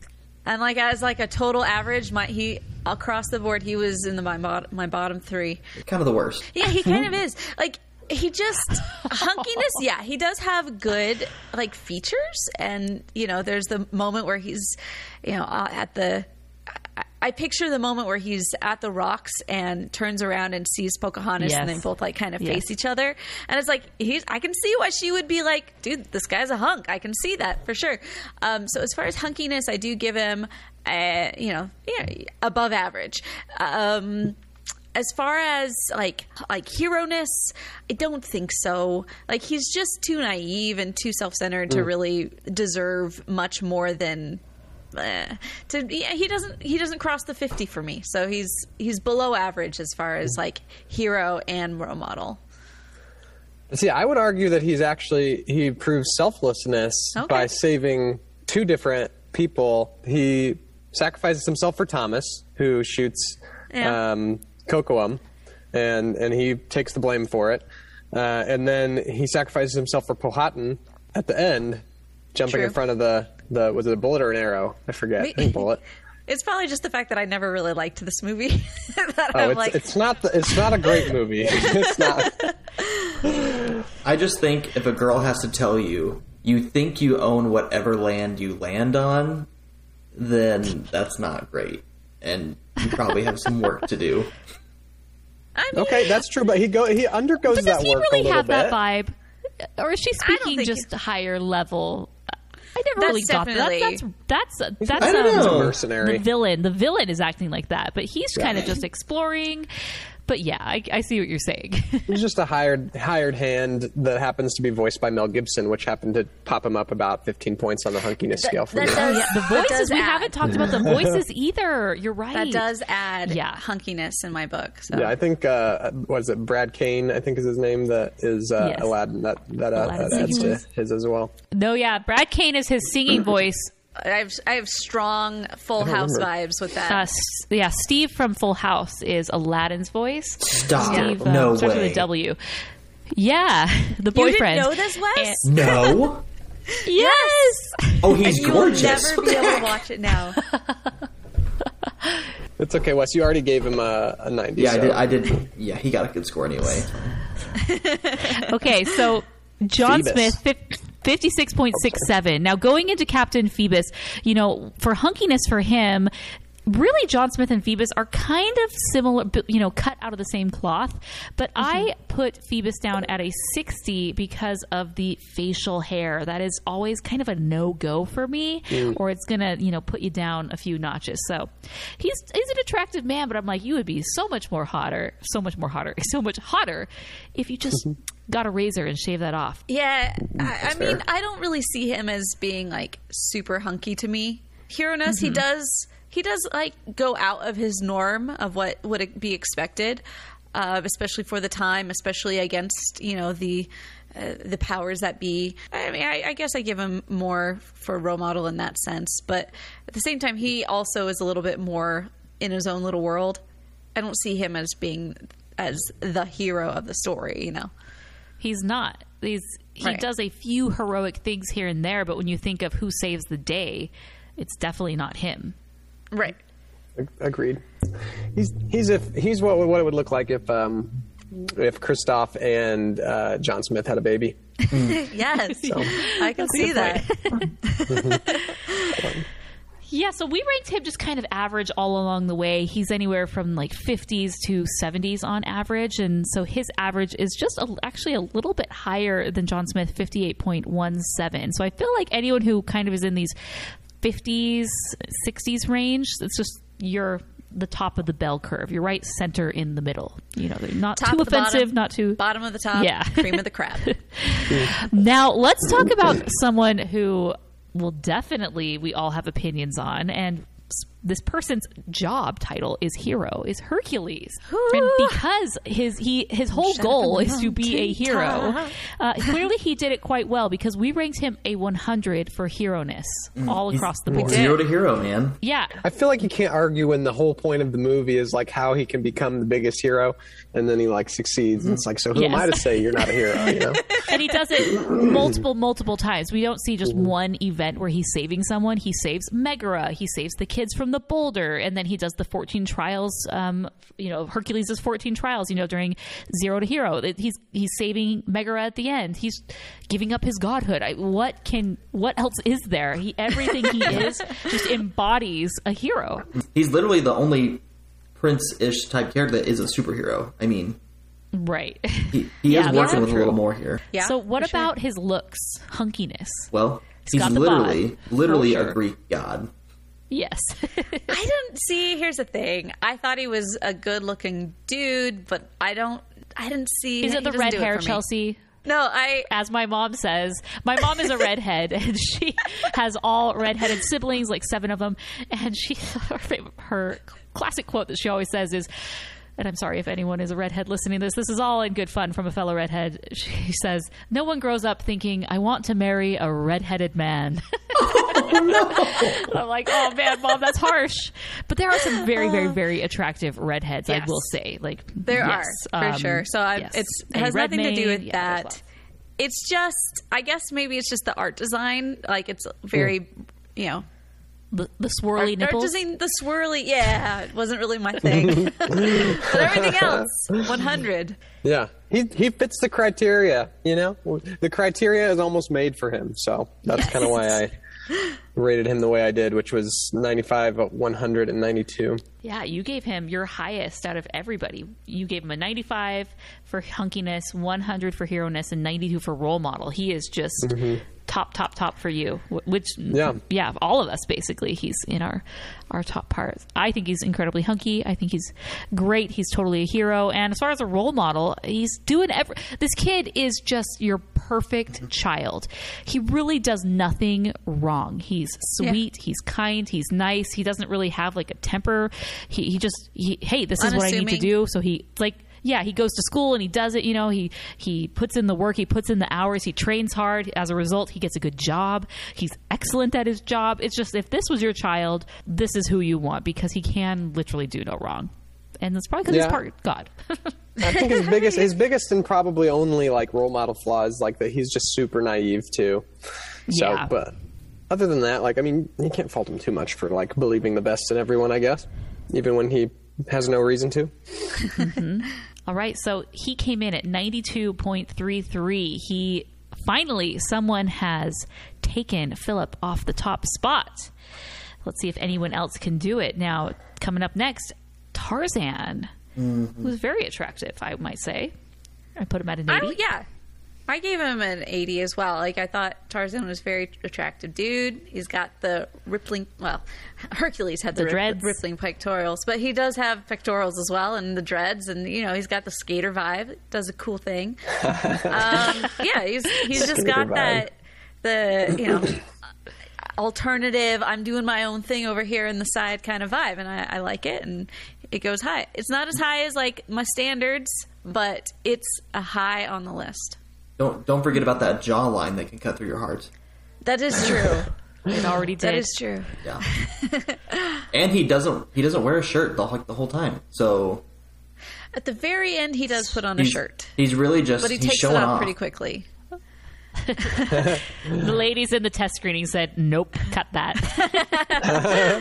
And like as like a total average, my he across the board, he was in the my bottom, my bottom three. Kind of the worst. Yeah, he kind of is. Like he just hunkiness. Yeah, he does have good like features, and you know, there's the moment where he's, you know, uh, at the. I, I picture the moment where he's at the rocks and turns around and sees Pocahontas, Yes. and they both like kind of Yes. face each other, and it's like he's. I can see why she would be like, dude, this guy's a hunk. I can see that for sure. Um, so as far as hunkiness, I do give him, uh, you know, yeah, above average. Um, As far as like like hero-ness, I don't think so. Like he's just too naive and too self-centered to really deserve much more than uh, to. Yeah, he doesn't he doesn't cross the fifty for me. So he's he's below average as far as like hero and role model. See, I would argue that he's actually he proves selflessness Okay. by saving two different people. He sacrifices himself for Thomas, who shoots Yeah. um, Kocoum, and and he takes the blame for it. Uh, and then he sacrifices himself for Powhatan at the end, jumping True. in front of the the was it a bullet or an arrow? I forget. I think bullet. It's probably just the fact that I never really liked this movie. that Oh, I'm it's like, it's not the, it's not a great movie. It's not. I just think if a girl has to tell you, you think you own whatever land you land on, then that's not great. And you probably have some work to do. I mean, Okay, that's true, but he go he undergoes But that does he work really a little have bit. that vibe? Or is she I don't speaking think just higher level? I never That's really got that. definitely- That's that's that's I don't um, know. mercenary. the villain. The villain is acting like that, but he's kind of just exploring. But yeah, I, I see what you're saying. He's just a hired hired hand that happens to be voiced by Mel Gibson, which happened to pop him up about fifteen points on the hunkiness scale for that me. does- yeah, the that voices. does We add. haven't talked about the voices either. You're right. that does add Yeah. hunkiness in my book. So. Yeah, I think uh, what is it? Brad Kane, I think is his name. That is uh, Yes. Aladdin. That that, uh, Aladdin's that adds singing to voice. his as well. No, yeah, Brad Kane is his singing voice. I have I have strong Full House remember. vibes with that. Uh, s- yeah, Steve from Full House is Aladdin's voice. Stop. Steve, No um, starts with way. a W. Yeah, the you boyfriend. didn't know this, Wes? And- No. yes. Oh, he's you gorgeous. will never be able to watch it now. It's okay, Wes. You already gave him a, a ninety. Yeah, I so. did. I did. Yeah, he got a good score anyway. Okay, so John Phoebus. Smith, fifty-six point six seven. Now, going into Captain Phoebus, you know, for hunkiness for him, really, John Smith and Phoebus are kind of similar, but, you know, cut out of the same cloth. But I put Phoebus down at a sixty because of the facial hair. That is always kind of a no-go for me, or it's going to, you know, put you down a few notches. So he's he's an attractive man, but I'm like, you would be so much more hotter, so much more hotter, so much hotter if you just got a razor and shave that off. Yeah, I, I mean, fair. I don't really see him as being like super hunky to me. Hero-ness, he does he does like go out of his norm of what would be expected, uh, especially for the time, especially against you know the uh, the powers that be. I mean, I, I guess I give him more for a role model in that sense, but at the same time, he also is a little bit more in his own little world. I don't see him as being as the hero of the story, you know. He's not. He's he Right. does a few heroic things here and there, but when you think of who saves the day, it's definitely not him. Right. Ag- Agreed. He's he's if he's what what it would look like if um if Christoph and uh, John Smith had a baby. Yes, I can see that. Yeah, so we ranked him just kind of average all along the way. He's anywhere from like fifties to seventies on average, and so his average is just a, actually a little bit higher than John Smith, fifty-eight point one seven. So I feel like anyone who kind of is in these fifties, sixties range, it's just you're the top of the bell curve. You're right center in the middle. You know, they're not Top too of the offensive, bottom, not too bottom of the top, Yeah. cream of the crap. Now, let's talk about someone who will definitely we all have opinions on, and this person's job title is hero, is Hercules. Ooh. And because his he his whole Shut goal up, is to be a hero, top. uh, clearly he did it quite well because we ranked him a one hundred for hero-ness all across the board. Zero to hero, man. Yeah. I feel like you can't argue when the whole point of the movie is like how he can become the biggest hero, and then he like succeeds, and it's like, so who am Yes. I to say you're not a hero? You know? And he does it multiple, multiple times. We don't see just one event where he's saving someone. He saves Megara. He saves the kids from the boulder. And then he does the fourteen trials, um, you know, Hercules' fourteen trials, you know, during Zero to Hero. He's he's saving Megara at the end. He's giving up his godhood. I, what can, what else is there? He, everything he is just embodies a hero. He's literally the only prince-ish type character that is a superhero. I mean, Right. he, he Yeah, is working that's with a true. little more here. Yeah. So what for sure. about his looks, hunkiness? Well, he's got the literally, bod, literally for sure. a Greek god. Yes. I didn't see. Here's the thing. I thought he was a good-looking dude, but I don't. I didn't see. Is he it the doesn't red do hair, for me. Chelsea? No, I. As my mom says, my mom is a redhead, and she has all redheaded siblings, like seven of them. And she, her, favorite, her classic quote that she always says is, and I'm sorry if anyone is a redhead listening to this, this is all in good fun from a fellow redhead. She says, no one grows up thinking, I want to marry a redheaded man. Oh, no. I'm like, oh man, Mom, that's harsh. But there are some very, very, very attractive redheads, Yes. I will say. Like There yes, are for um, sure. So I, yes. it's it Eddie has nothing to do Redmayne, with yeah, there's that. lots. It's just, I guess maybe it's just the art design. Like it's very, you know, The, the swirly art, nipples. art design, the swirly. Yeah, it wasn't really my thing. But everything else, one hundred. Yeah, he he fits the criteria. You know, the criteria is almost made for him. So that's kind of why I rated him the way I did, which was ninety-five, one hundred, and ninety-two. Yeah, you gave him your highest out of everybody. You gave him a ninety-five for hunkiness, one hundred for hero-ness, and ninety-two for role model. He is just Mm-hmm. top, top, top for you. wh- Which, Yeah. yeah, all of us basically. He's in our our top part. I think he's incredibly hunky. I think he's great. He's totally a hero. And as far as a role model, he's doing every. This kid is just your perfect child. He really does nothing wrong. He's sweet. He's kind. He's nice. He doesn't really have like a temper. He he just he, hey, this is what I need to Unassuming. do. So he like. Yeah, he goes to school and he does it. You know, he he puts in the work, he puts in the hours, he trains hard. As a result, he gets a good job. He's excellent at his job. It's just if this was your child, this is who you want because he can literally do no wrong, and that's probably because Yeah. he's part God. I think his biggest, his biggest and probably only like role model flaw is like that he's just super naive too. So, Yeah. but other than that, like I mean, you can't fault him too much for like believing the best in everyone, I guess, even when he has no reason to. All right, so he came in at ninety-two point three three. He finally, someone has taken Philip off the top spot. Let's see if anyone else can do it. Now, coming up next, Tarzan, Mm-hmm. who's very attractive, I might say. I put him at an I, eighty. yeah, I gave him an eighty as well. Like I thought Tarzan was a very attractive dude. He's got the rippling. Well, Hercules had the, The rip- dreads. rippling pectorals, but he does have pectorals as well, and the dreads, and you know he's got the skater vibe. Does a cool thing. um, yeah, he's he's just Skater got vibe. that the you know alternative. I'm doing my own thing over here in the side kind of vibe, and I, I like it. And it goes high. It's not as high as like my standards, but it's a high on the list. Don't don't forget about that jawline that can cut through your heart. That is true. It already did. That is true. Yeah. And he doesn't he doesn't wear a shirt the like the whole time. So At the very end, he does put on a he's, shirt, He's really just but he he's takes it showing off off. pretty quickly. The ladies in the test screening said, nope, cut that.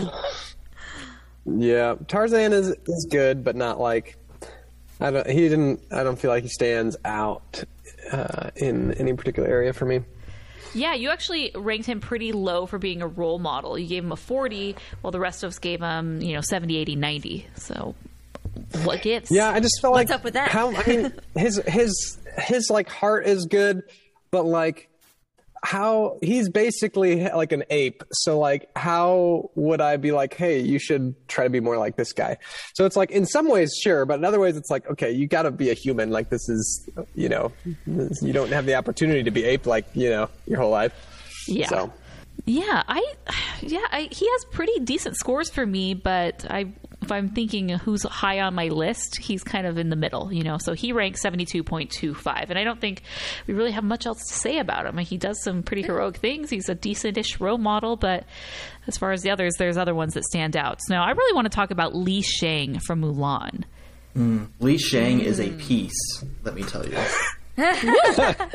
Yeah, Tarzan is is good, but not like I don't. He didn't. I don't feel like he stands out uh, in any particular area for me. Yeah, you actually ranked him pretty low for being a role model. You gave him a forty, while the rest of us gave him, you know, seventy, eighty, ninety. So what gets? Yeah, I just felt What's like up with that? How I mean, his his his like heart is good, but like how he's basically like an ape. So like, how would I be like, hey, you should try to be more like this guy? So it's like in some ways, sure, but in other ways, it's like, okay, you got to be a human. Like this is, you know, you don't have the opportunity to be ape like you know your whole life. Yeah. So Yeah, I, yeah, I, he has pretty decent scores for me, but I, if I'm thinking who's high on my list, he's kind of in the middle, you know. So he ranks seventy-two point two five, and I don't think we really have much else to say about him. He does some pretty heroic things. He's a decent-ish role model, but as far as the others, there's other ones that stand out. Now, I really want to talk about Li Shang from Mulan. Mm. Li Shang mm. is a piece, let me tell you. I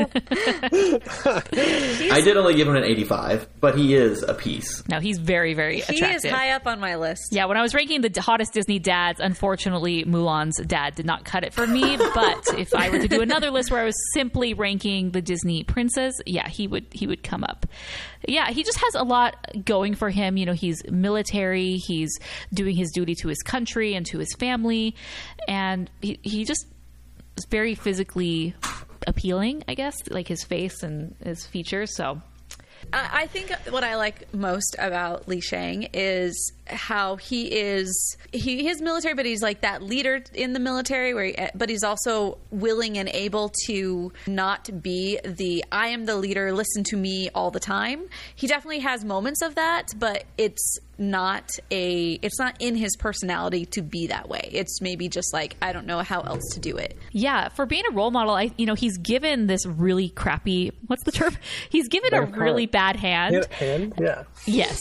did only give him an eighty-five, but he is a piece. No, he's very, very he attractive. He is high up on my list. Yeah, when I was ranking the hottest Disney dads, unfortunately, Mulan's dad did not cut it for me. But if I were to do another list where I was simply ranking the Disney princes, yeah, he would he would come up. Yeah, he just has a lot going for him. You know, he's military. He's doing his duty to his country and to his family, and he he just is very physically appealing, I guess, like his face and his features. So I think what I like most about Li Shang is how he is he is military, but he's like that leader in the military where he, but he's also willing and able to not be the I am the leader, listen to me all the time. He definitely has moments of that, but it's not a it's not in his personality to be that way. It's maybe just like I don't know how else to do it. Yeah, for being a role model, I you know, he's given this really crappy what's the term? He's given a really bad hand. Hand? Yeah. Yes.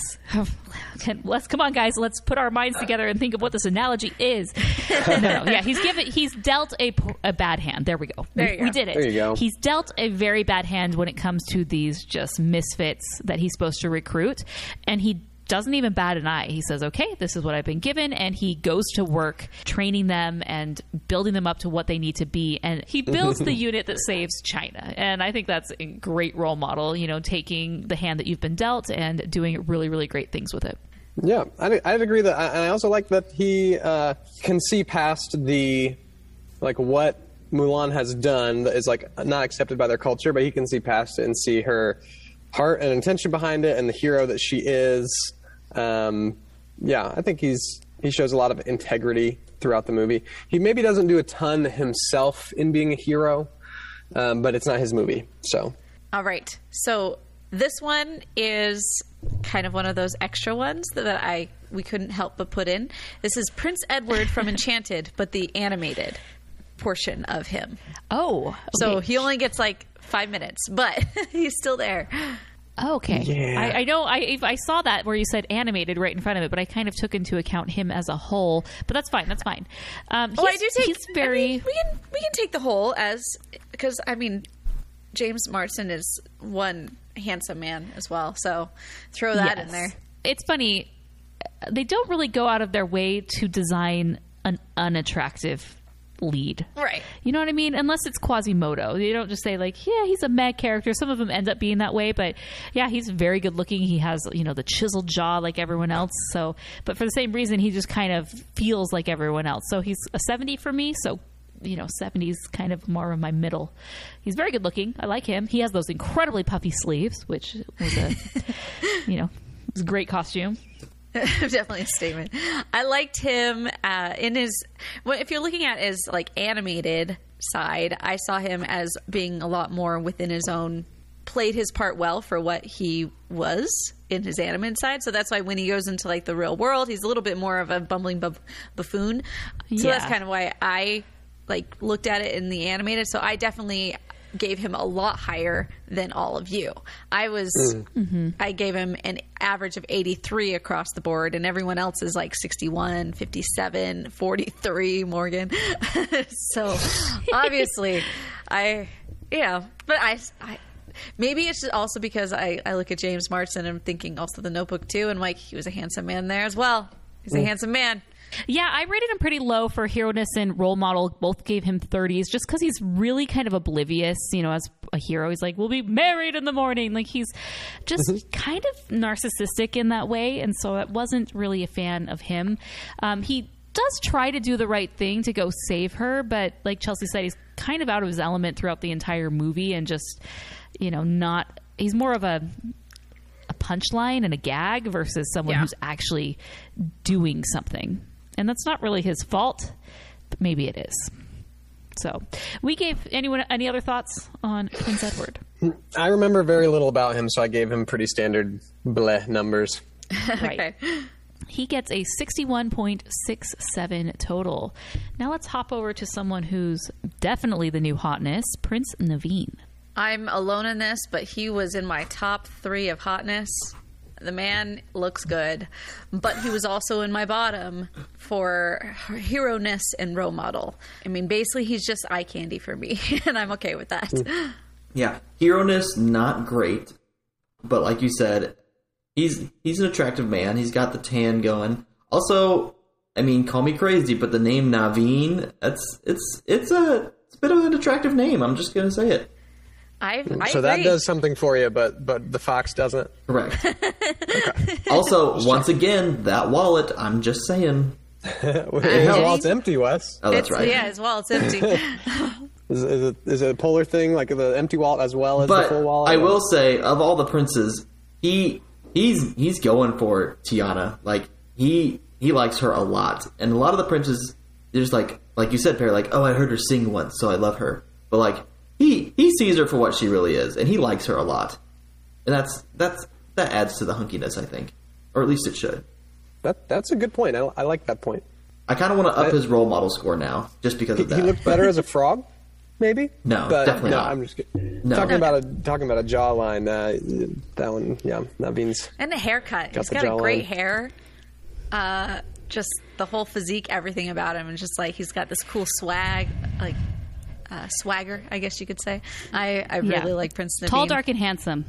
Let's come on, guys. Let's put our minds together and think of what this analogy is. no, no, yeah, he's given. He's dealt a, a bad hand. There we go. There we, you go. we did it. There you go. He's dealt a very bad hand when it comes to these just misfits that he's supposed to recruit, and he doesn't even bat an eye. He says, okay, this is what I've been given, and he goes to work training them and building them up to what they need to be, and he builds the unit that saves China. And I think that's a great role model, you know, taking the hand that you've been dealt and doing really, really great things with it. Yeah, I'd, I'd agree that, and I also like that he uh, can see past the, like, what Mulan has done that is, like, not accepted by their culture, but he can see past it and see her heart and intention behind it and the hero that she is. Um, yeah, I think he's he shows a lot of integrity throughout the movie. He maybe doesn't do a ton himself in being a hero, um, but it's not his movie. So, all right. So this one is kind of one of those extra ones that, that I we couldn't help but put in. This is Prince Edward from Enchanted, but the animated portion of him. Oh, okay. So he only gets like five minutes, but he's still there. Oh, okay. Yeah. I, I know I I saw that where you said animated right in front of it, but I kind of took into account him as a whole. But that's fine. That's fine. Um, oh, I do take. He's very. I mean, we can we can take the whole as because I mean, James Marsden is one handsome man as well. So throw that yes. in there. It's funny. They don't really go out of their way to design an unattractive lead, right? You know what I mean? Unless it's Quasimodo, you don't just say like, yeah, he's a mad character. Some of them end up being that way, but yeah, he's very good looking. He has, you know, the chiseled jaw like everyone else. So, but for the same reason, he just kind of feels like everyone else. So he's a seventy for me. So, you know, seventy is kind of more of my middle. He's very good looking. I like him. He has those incredibly puffy sleeves, which was a, you know, it was a great costume. Definitely a statement. I liked him uh, in his. Well, if you're looking at his like animated side, I saw him as being a lot more within his own. Played his part well for what he was in his animated side. So that's why when he goes into like the real world, he's a little bit more of a bumbling bu- buffoon. So yeah. that's kind of why I like looked at it in the animated. So I definitely gave him a lot higher than all of you. I was, mm-hmm. I gave him an average of eighty-three across the board, and everyone else is like sixty-one, fifty-seven, forty-three, Morgan. So obviously I, yeah, but I, I, maybe it's also because I, I look at James Marsden and I'm thinking also The Notebook too, and like he was a handsome man there as well. He's a mm. handsome man. Yeah, I rated him pretty low for hero-ness and role model. Both gave him thirties just because he's really kind of oblivious, you know, as a hero. He's like, we'll be married in the morning. Like, he's just mm-hmm. kind of narcissistic in that way. And so I wasn't really a fan of him. Um, he does try to do the right thing to go save her. But like Chelsea said, he's kind of out of his element throughout the entire movie and just, you know, not – he's more of a a punchline and a gag versus someone yeah. who's actually doing something. And that's not really his fault, but maybe it is. So we gave anyone any other thoughts on Prince Edward? I remember very little about him, so I gave him pretty standard bleh numbers. Right. Okay. He gets a sixty-one point six seven total. Now let's hop over to someone who's definitely the new hotness, Prince Naveen. I'm alone in this, but he was in my top three of hotness. The man looks good, but he was also in my bottom for hero-ness and role model. I mean, basically, he's just eye candy for me, and I'm okay with that. Yeah, hero-ness, not great, but like you said, he's he's an attractive man. He's got the tan going. Also, I mean, call me crazy, but the name Naveen, it's it's it's a it's a bit of an attractive name. I'm just gonna say it. I, I So agree. that does something for you, but but the fox doesn't. Correct. Okay. Also, once again, that wallet. I'm just saying. Well, Jenny? it's empty, Wes. Oh, that's It's, right. Yeah, as well, it's empty. Is, is it is it a polar thing, like the empty wallet as well as But the full wallet? I will say, of all the princes, he he's he's going for Tiana. Like he he likes her a lot, and a lot of the princes, there's like like you said, Perry, like, oh, I heard her sing once, so I love her. But like he he sees her for what she really is, and he likes her a lot, and that's that's that adds to the hunkiness, I think, or at least it should. That that's a good point. I, I like that point. I kind of want to up his role model score now, just because He, of that. he looked better as a frog, maybe. No, but, definitely no, not. I'm just kidding. No. talking about a talking about a jawline. Uh, that one, yeah, Naveen's. And the haircut. He's the got a great jawline. hair. Uh, just the whole physique, everything about him. And just like, he's got this cool swag, like uh, swagger, I guess you could say. I, I Yeah. really like Prince Naveen. Tall, dark, and handsome.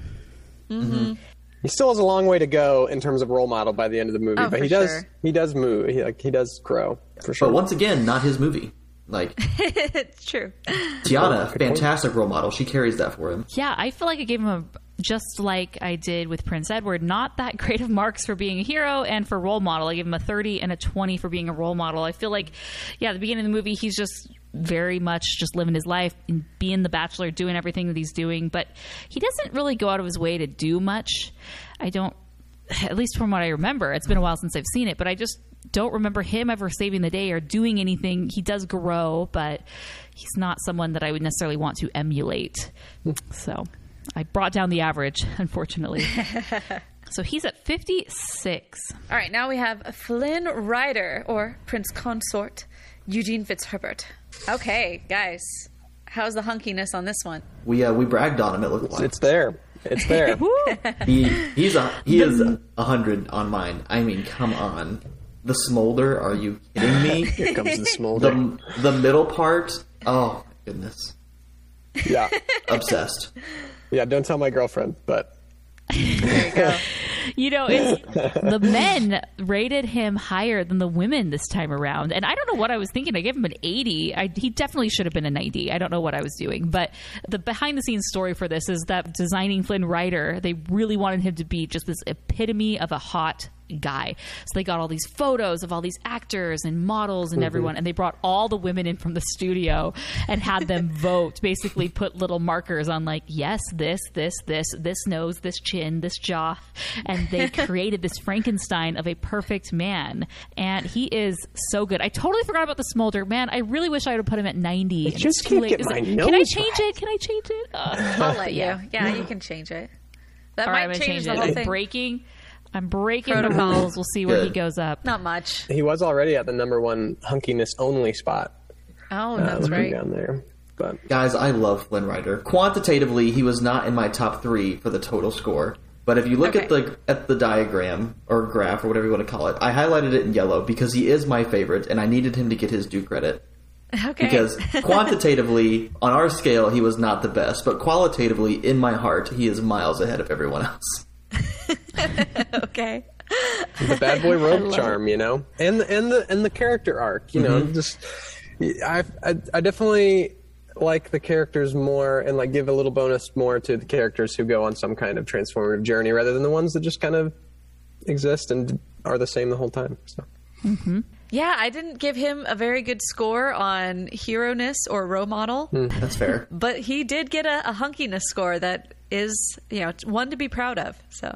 He still has a long way to go in terms of role model by the end of the movie, Oh, but for he does sure. he does move. He like he does grow for sure. But once again, not his movie. Like It's true. Tiana, fantastic role model. She carries that for him. Yeah, I feel like I gave him a, just like I did with Prince Edward, not that great of marks for being a hero and for role model. I gave him a thirty and a twenty for being a role model. I feel like, yeah, at the beginning of the movie, he's just very much just living his life and being the bachelor, doing everything that he's doing, but he doesn't really go out of his way to do much. I don't, at least from what I remember. It's been a while since I've seen it, but I just don't remember him ever saving the day or doing anything. He does grow, but he's not someone that I would necessarily want to emulate. So I brought down the average, unfortunately. So he's at fifty-six. All right, now we have Flynn Rider, or Prince Consort, Eugene Fitzherbert. Okay, guys. How's the hunkiness on this one? We uh, we bragged on him. It looked like it's there. It's there. he he's a he is a hundred on mine. I mean, come on, the smolder. Are you kidding me? Here comes the smolder. the the middle part. Oh my goodness, Yeah, obsessed. yeah. Don't tell my girlfriend, but There you go. You know, it's, the men rated him higher than the women this time around. And I don't know what I was thinking. I gave him an eighty. I, he definitely should have been a ninety. I don't know what I was doing. But the behind the scenes story for this is that designing Flynn Rider, they really wanted him to be just this epitome of a hot guy. So they got all these photos of all these actors and models and Mm-hmm. everyone, and they brought all the women in from the studio and had them vote, basically put little markers on like, yes, this, this, this, this nose, this chin, this jaw. And they created this Frankenstein of a perfect man. And he is so good. I totally forgot about the smolder. Man, I really wish I would have put him at ninety. And just it's too can't late. get Is my it- nose Can I right. change it? Can I change it? Uh, I'll let you. Yeah, you can change it. That all right, I'm might going to change change the it. whole I'm thing. breaking. I'm breaking Protocol. the rules. We'll see where he Good. goes up. Not much. he was already at the number one hunkiness only spot. Oh, Uh, that's looking right. down there, but Guys, I love Flynn Rider. Quantitatively, he was not in my top three for the total score. But if you look at Okay. the at the diagram or graph or whatever you want to call it, I highlighted it in yellow because he is my favorite, and I needed him to get his due credit. Okay. Because quantitatively, on our scale, he was not the best, but qualitatively, in my heart, he is miles ahead of everyone else. okay. the bad boy rogue charm, you know, and the, and the and the character arc, you know, just I, I I definitely like the characters more and like give a little bonus more to the characters who go on some kind of transformative journey rather than the ones that just kind of exist and are the same the whole time. So. Yeah, I didn't give him a very good score on hero-ness or role model, That's fair. but he did get a, a hunkiness score that is, you know, one to be proud of. So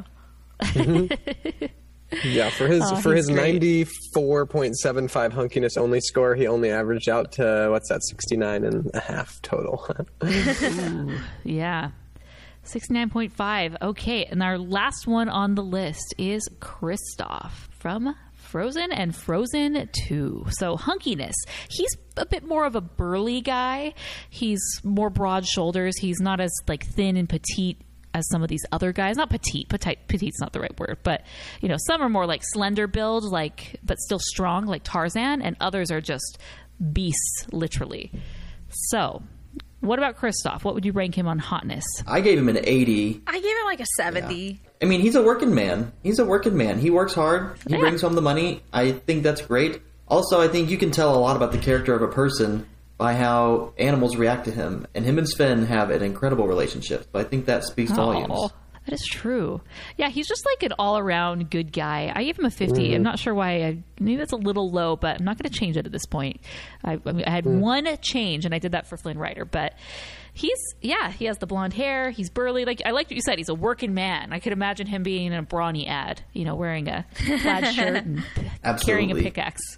Yeah, for his Oh, for he's his great. ninety-four point seven five hunkiness only score, he only averaged out to what's that, sixty-nine and a half total. Yeah. sixty-nine point five. Okay, and our last one on the list is Kristoff from Frozen and Frozen two. So hunkiness. He's a bit more of a burly guy. He's more broad shoulders. He's not as like thin and petite as some of these other guys. Not petite. Petite petite's not the right word, but you know, some are more like slender build, like but still strong, like Tarzan, and others are just beasts, literally. So, what about Kristoff? What would you rank him on hotness? I gave him an eighty. I gave him like a seventy. Yeah. I mean, he's a working man. He's a working man. He works hard. He Yeah. brings home the money. I think that's great. Also, I think you can tell a lot about the character of a person by how animals react to him. And him and Sven have an incredible relationship. So I think that speaks volumes. Oh, that is true. Yeah, he's just like an all-around good guy. I gave him a fifty. Mm-hmm. I'm not sure why. I, maybe that's a little low, but I'm not going to change it at this point. I, I, mean, I had Mm. one change, and I did that for Flynn Rider. But he's, yeah, he has the blonde hair. He's burly. Like I like what you said. He's a working man. I could imagine him being in a brawny ad, you know, wearing a plaid shirt and carrying a Absolutely. pickaxe.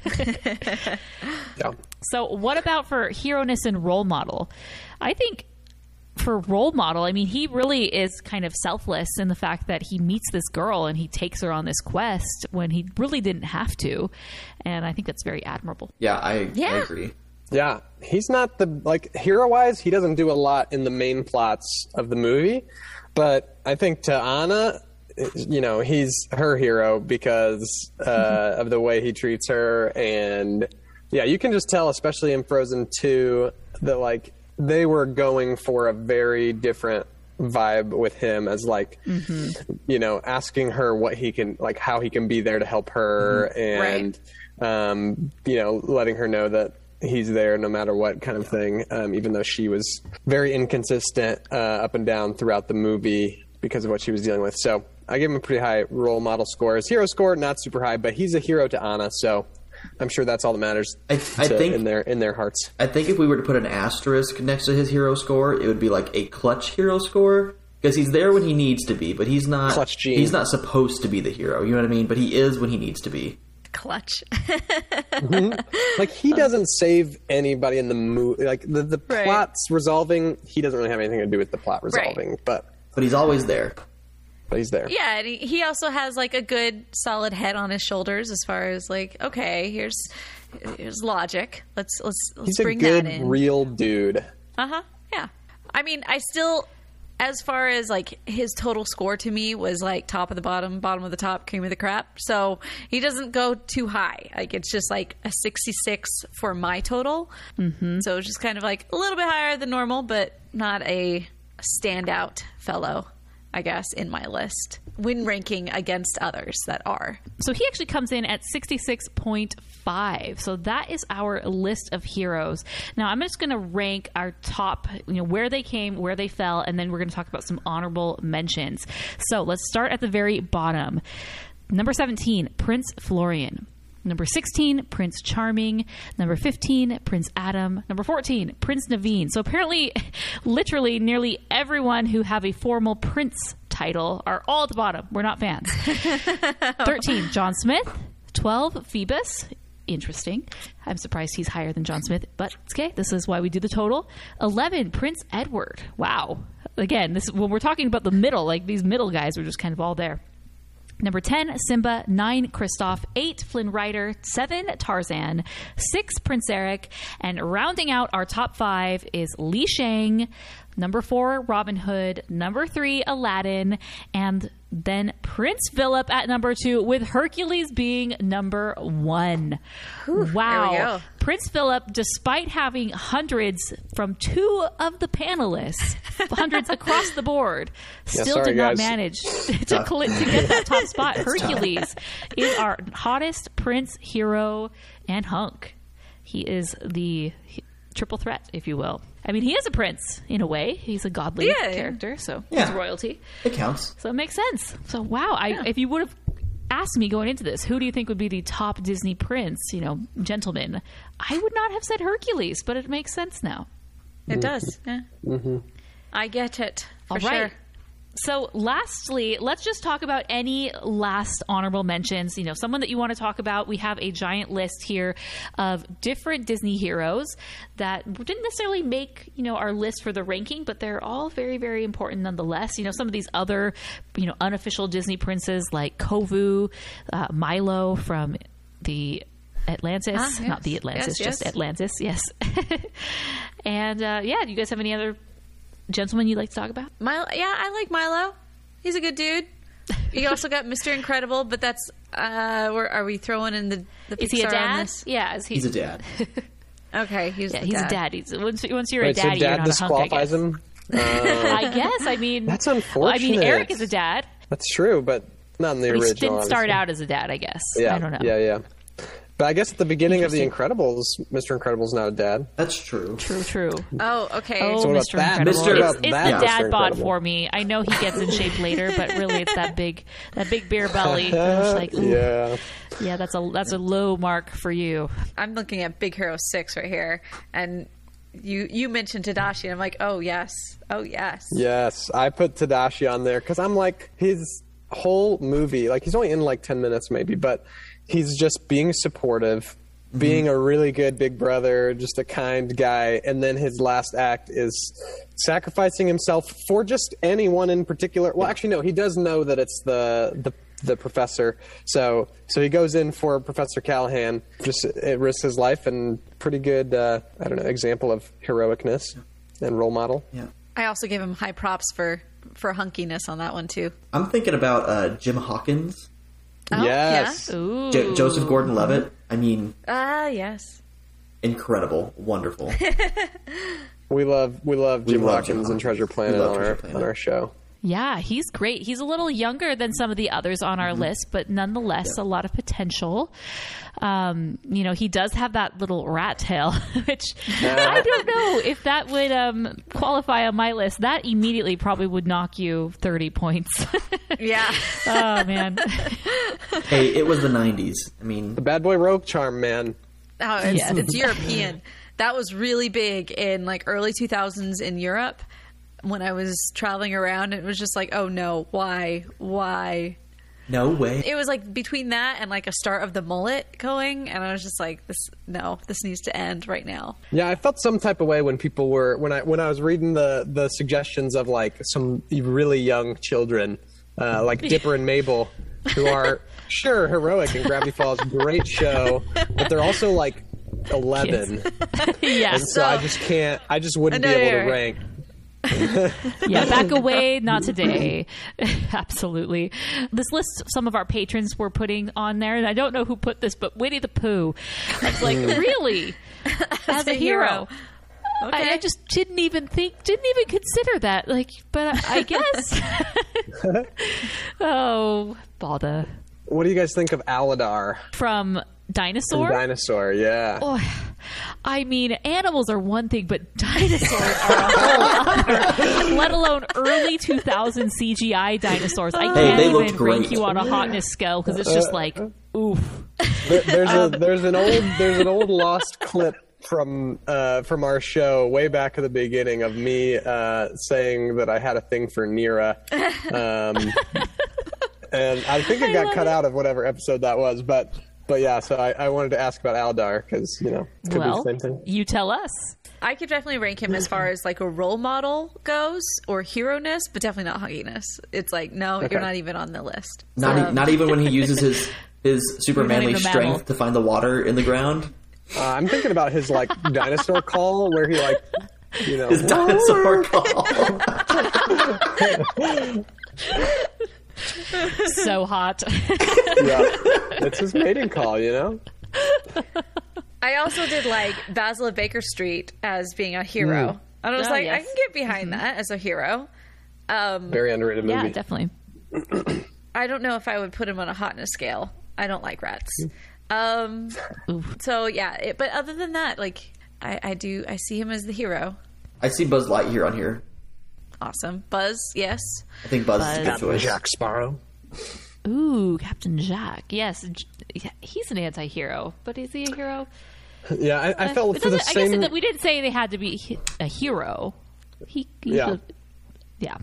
Yeah. So what about for hero-ness and role model? I think for role model, I mean, he really is kind of selfless in the fact that he meets this girl and he takes her on this quest when he really didn't have to. And I think that's very admirable. Yeah, I, I Yeah. agree. Yeah, he's not the, like, hero-wise, he doesn't do a lot in the main plots of the movie, but I think to Anna, you know, he's her hero because uh, of the way he treats her, and yeah, you can just tell, especially in Frozen two, that, like, they were going for a very different vibe with him as, like, mm-hmm. you know, asking her what he can, like, how he can be there to help her, Mm-hmm. and, um, you know, letting her know that he's there no matter what kind of thing, um, even though she was very inconsistent uh, up and down throughout the movie because of what she was dealing with. So I give him a pretty high role model score. His hero score, not super high, but he's a hero to Anna, so I'm sure that's all that matters I- I to- think- in their in their hearts. I think if we were to put an asterisk next to his hero score, it would be like a clutch hero score. Because he's there when he needs to be, but he's not. Clutch gene. He's not supposed to be the hero. You know what I mean? But he is when he needs to be. Clutch. Like, he doesn't save anybody in the movie. Like, the, the Right. plot's resolving, he doesn't really have anything to do with the plot resolving, but, But he's always there. but he's there. Yeah, and he, he also has like a good solid head on his shoulders as far as like, okay, here's here's logic. Let's let's let's He's a bring good, that in. real dude. Uh-huh. Yeah. I mean, I still, as far as like his total score to me was like top of the bottom, bottom of the top, cream of the crap. So he doesn't go too high. Like it's just like a sixty-six for my total. Mm-hmm. So it's just kind of like a little bit higher than normal, but not a standout fellow, I guess, in my list when ranking against others that are. So he actually comes in at sixty-six point five. So that is our list of heroes. Now I'm just going to rank our top, you know, where they came, where they fell, and then we're going to talk about some honorable mentions. So let's start at the very bottom. Number seventeen, Prince Florian. Number sixteen, Prince Charming. Number fifteen, Prince Adam. Number fourteen, Prince Naveen. So apparently, literally, nearly everyone who have a formal prince title are all at the bottom. We're not fans. thirteen, John Smith. twelve, Phoebus. Interesting. I'm surprised he's higher than John Smith, but it's okay. This is why we do the total. eleven, Prince Edward. Wow. Again, this when we're talking about the middle, like these middle guys are just kind of all there. Number ten, Simba. nine, Kristoff. eight, Flynn Rider. seven, Tarzan. six, Prince Eric. And rounding out our top five is Li Shang. Number four, Robin Hood. Number three, Aladdin. And then Prince Philip at number two, with Hercules being number one. Wow. there we go. Prince Philip, despite having hundreds from two of the panelists, hundreds across the board, Yeah, still sorry, did not guys. manage to, cl- to get that top spot. Hercules is our hottest prince, hero, and hunk. He is the he- triple threat, if you will. I mean, he is a prince in a way. He's a godly Yeah. character, so Yeah. he's royalty. It counts. So it makes sense. So wow, I, if you would have asked me going into this, who do you think would be the top Disney prince, you know, gentleman, I would not have said Hercules, but it makes sense now. It does. Yeah. Mm-hmm. I get it. For All right. sure. So lastly, let's just talk about any last honorable mentions. You know, someone that you want to talk about. We have a giant list here of different Disney heroes that didn't necessarily make, you know, our list for the ranking, but they're all very, very important nonetheless. You know, some of these other, you know, unofficial Disney princes like Kovu, uh, Milo from the Atlantis, ah, yes. not the Atlantis, yes, just yes. Atlantis. Yes. And uh, yeah, do you guys have any other gentlemen you'd like to talk about? Milo, yeah, I like Milo. He's a good dude. You also got Mister Incredible, but that's uh, where are we throwing in the? the Is he a Pixar on dad? this? Yeah, is he? He's a dad. Okay, he's yeah, the he's dad. a dad. He's, once, once you're Wait, a daddy, so you're dad not a hunk, I guess. disqualifies him? Uh, I guess. I mean, That's well, I mean, unfortunate. Eric is a dad. that's true, but not in the But he original. didn't start obviously. out as a dad, I guess. Yeah, I don't know. Yeah, yeah. But I guess at the beginning of The Incredibles, Mister Incredible's not a dad. That's true. True, true. Oh, okay. Oh, So what Mister about that? Incredible. Mister It's, What it's about the that, dad Mister bod Incredible? for me. I know he gets in shape later, but really it's that big, that big beer belly. It's like, ooh, yeah. Yeah. that's a that's a low mark for you. I'm looking at Big Hero Six right here, and you you mentioned Tadashi, and I'm like, oh yes, oh yes. Yes, I put Tadashi on there because I'm like, his whole movie, like he's only in like ten minutes maybe, but he's just being supportive, being a really good big brother, just a kind guy, and then his last act is sacrificing himself for just anyone in particular. Well, actually, no, he does know that it's the the, the professor, so so he goes in for Professor Callahan, just it risks his life, and pretty good, uh, I don't know, example of heroicness and role model. Yeah. I also gave him high props for for hunkiness on that one too. I'm thinking about uh, Jim Hawkins, Oh, Yes. Ooh. Jo- Joseph Gordon-Levitt. I mean, Ah, yes. incredible, wonderful. We love we love We Jim love Hawkins Jim and Hawkins. Treasure We Planet love on Treasure our Planet. on our show. Yeah, he's great. He's a little younger than some of the others on our list, but nonetheless, Yeah. a lot of potential. Um, you know, he does have that little rat tail, which I don't know if that would um, qualify on my list. That immediately probably would knock you thirty points. Yeah. Oh, man. Hey, it was the nineties. I mean, The Bad Boy Rogue Charm, man. Oh, it's, Yes. it's European. That was really big in like early two thousands in Europe when I was traveling around. It was just like, oh no, why, why? no way. It was like between that and like a start of the mullet going, and I was just like, this, no, this needs to end right now. Yeah, I felt some type of way when people were when I when I was reading the the suggestions of like some really young children, uh, like Dipper and Mabel, who are sure heroic in Gravity Falls, great show, but they're also like eleven, Yeah. and so I just can't. I just wouldn't No, be able you're to right. rank. Yeah, back away, not today. Absolutely. This list some of our patrons were putting on there, and I don't know who put this, but Winnie the Pooh. I was like, really? As a a hero? hero. I, I just didn't even think, didn't even consider that. Like, but I, I guess. Oh, bother. What do you guys think of Aladar From from Dinosaur? Dinosaur? Yeah, Oh, I mean, animals are one thing, but dinosaurs are a whole other. Let alone early two thousand C G I dinosaurs. I Hey, can't they looked even rank great. you on a hotness scale because it's just like, oof. There- there's Um, a there's an old there's an old lost clip from uh, from our show way back at the beginning of me uh, saying that I had a thing for Nira, um, and I think it got cut out of whatever episode that was, but but yeah. So I, I wanted to ask about Aldar because you know it could Well, be the same thing. you tell us. I could definitely rank him as far as like a role model goes or hero-ness, but definitely not hugginess. It's like, no, Okay. you're not even on the list. Not e- Um, not even when he uses his his super You're not manly even a mammal. strength to find the water in the ground. Uh, I'm thinking about his like dinosaur call where he like you know His dinosaur call. So hot. yeah, it's his mating call, you know. I also did like Basil of Baker Street as being a hero. And I was Oh, like, I yes. can get behind that as a hero. Um, Very underrated movie. Yeah, definitely. I don't know if I would put him on a hotness scale. I don't like rats. Um, so yeah, it, but other than that, like I, I do, I see him as the hero. I see Buzz Lightyear on here. Awesome. Buzz, yes. I think Buzz, is a good Buzz. choice. Jack Sparrow. Ooh, Captain Jack. Yes, J- he's an anti-hero, but is he a hero? Yeah, I, I felt It for the doesn't- I guess same. that we didn't say they had to be he- a hero. He, he Yeah. could- yeah.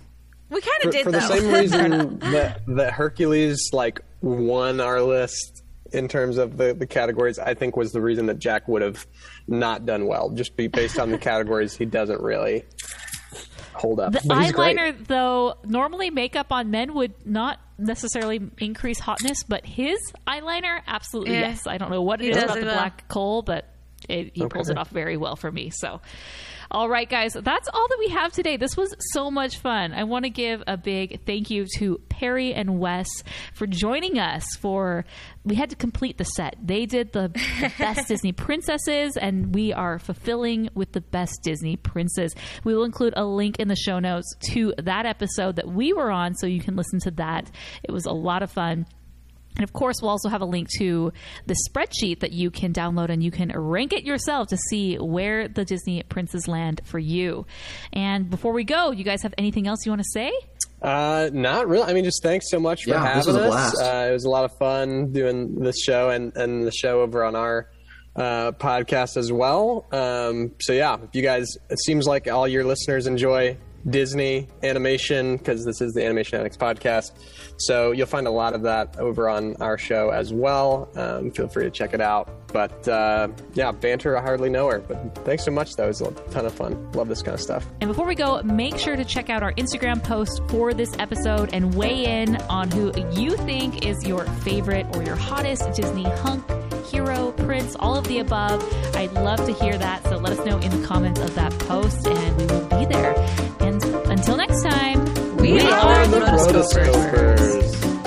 We kind for, of did, for though. the same reason that, that Hercules like won our list in terms of the, the categories, I think was the reason that Jack would have not done well, just be based on the categories he doesn't really hold up. The But he's great. eyeliner, though, normally makeup on men would not necessarily increase hotness, but his eyeliner, absolutely Yeah. yes. I don't know what it He is does about it the well. black coal, but it, he pulls Okay. it off very well for me. So, all right, guys, that's all that we have today. This was so much fun. I want to give a big thank you to Perry and Wes for joining us for, we had to complete the set. They did the, the best Disney princesses, and we are fulfilling with the best Disney princes. We will include a link in the show notes to that episode that we were on, so you can listen to that. It was a lot of fun. And of course, we'll also have a link to the spreadsheet that you can download, and you can rank it yourself to see where the Disney princes land for you. And before we go, you guys have anything else you want to say? Uh, not really. I mean, just thanks so much for Yeah, having this was a us. blast. Uh, it was a lot of fun doing this show and, and the show over on our uh, podcast as well. Um, so yeah, if you guys, it seems like all your listeners enjoy Disney animation, because this is the Animation Addicts podcast. So you'll find a lot of that over on our show as well. Um, feel free to check it out. But uh, yeah, banter, I hardly know her. But thanks so much, though. It was a ton of fun. Love this kind of stuff. And before we go, make sure to check out our Instagram post for this episode and weigh in on who you think is your favorite or your hottest Disney hunk, hero, prince, all of the above. I'd love to hear that. So let us know in the comments of that post, and we will be there. And until next time, We we are are the the Rotoscopers.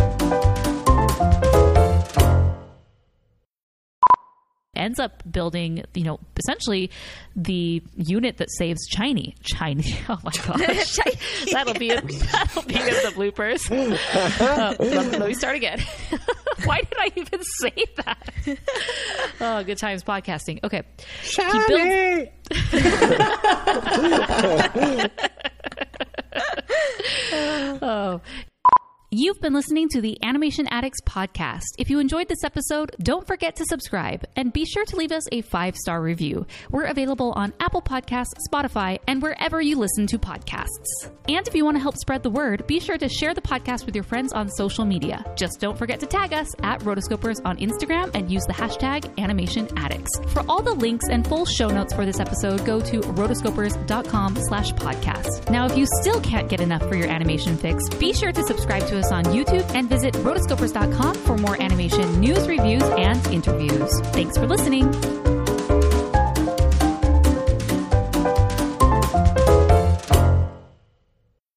ends up building, you know, essentially the unit that saves Chiny. Chiny. Oh my gosh. that'll be it. That'll be in the bloopers. Uh, let, let me start again. Why did I even say that? Oh, good times podcasting. Okay. He builds. Oh. You've been listening to the Animation Addicts podcast. If you enjoyed this episode, don't forget to subscribe and be sure to leave us a five-star review. We're available on Apple Podcasts, Spotify, and wherever you listen to podcasts. And if you want to help spread the word, be sure to share the podcast with your friends on social media. Just don't forget to tag us at Rotoscopers on Instagram and use the hashtag Animation Addicts. For all the links and full show notes for this episode, go to rotoscopers.com slash podcast. Now, if you still can't get enough for your animation fix, be sure to subscribe to us on YouTube and visit rotoscopers dot com for more animation news, reviews, and interviews. Thanks for listening.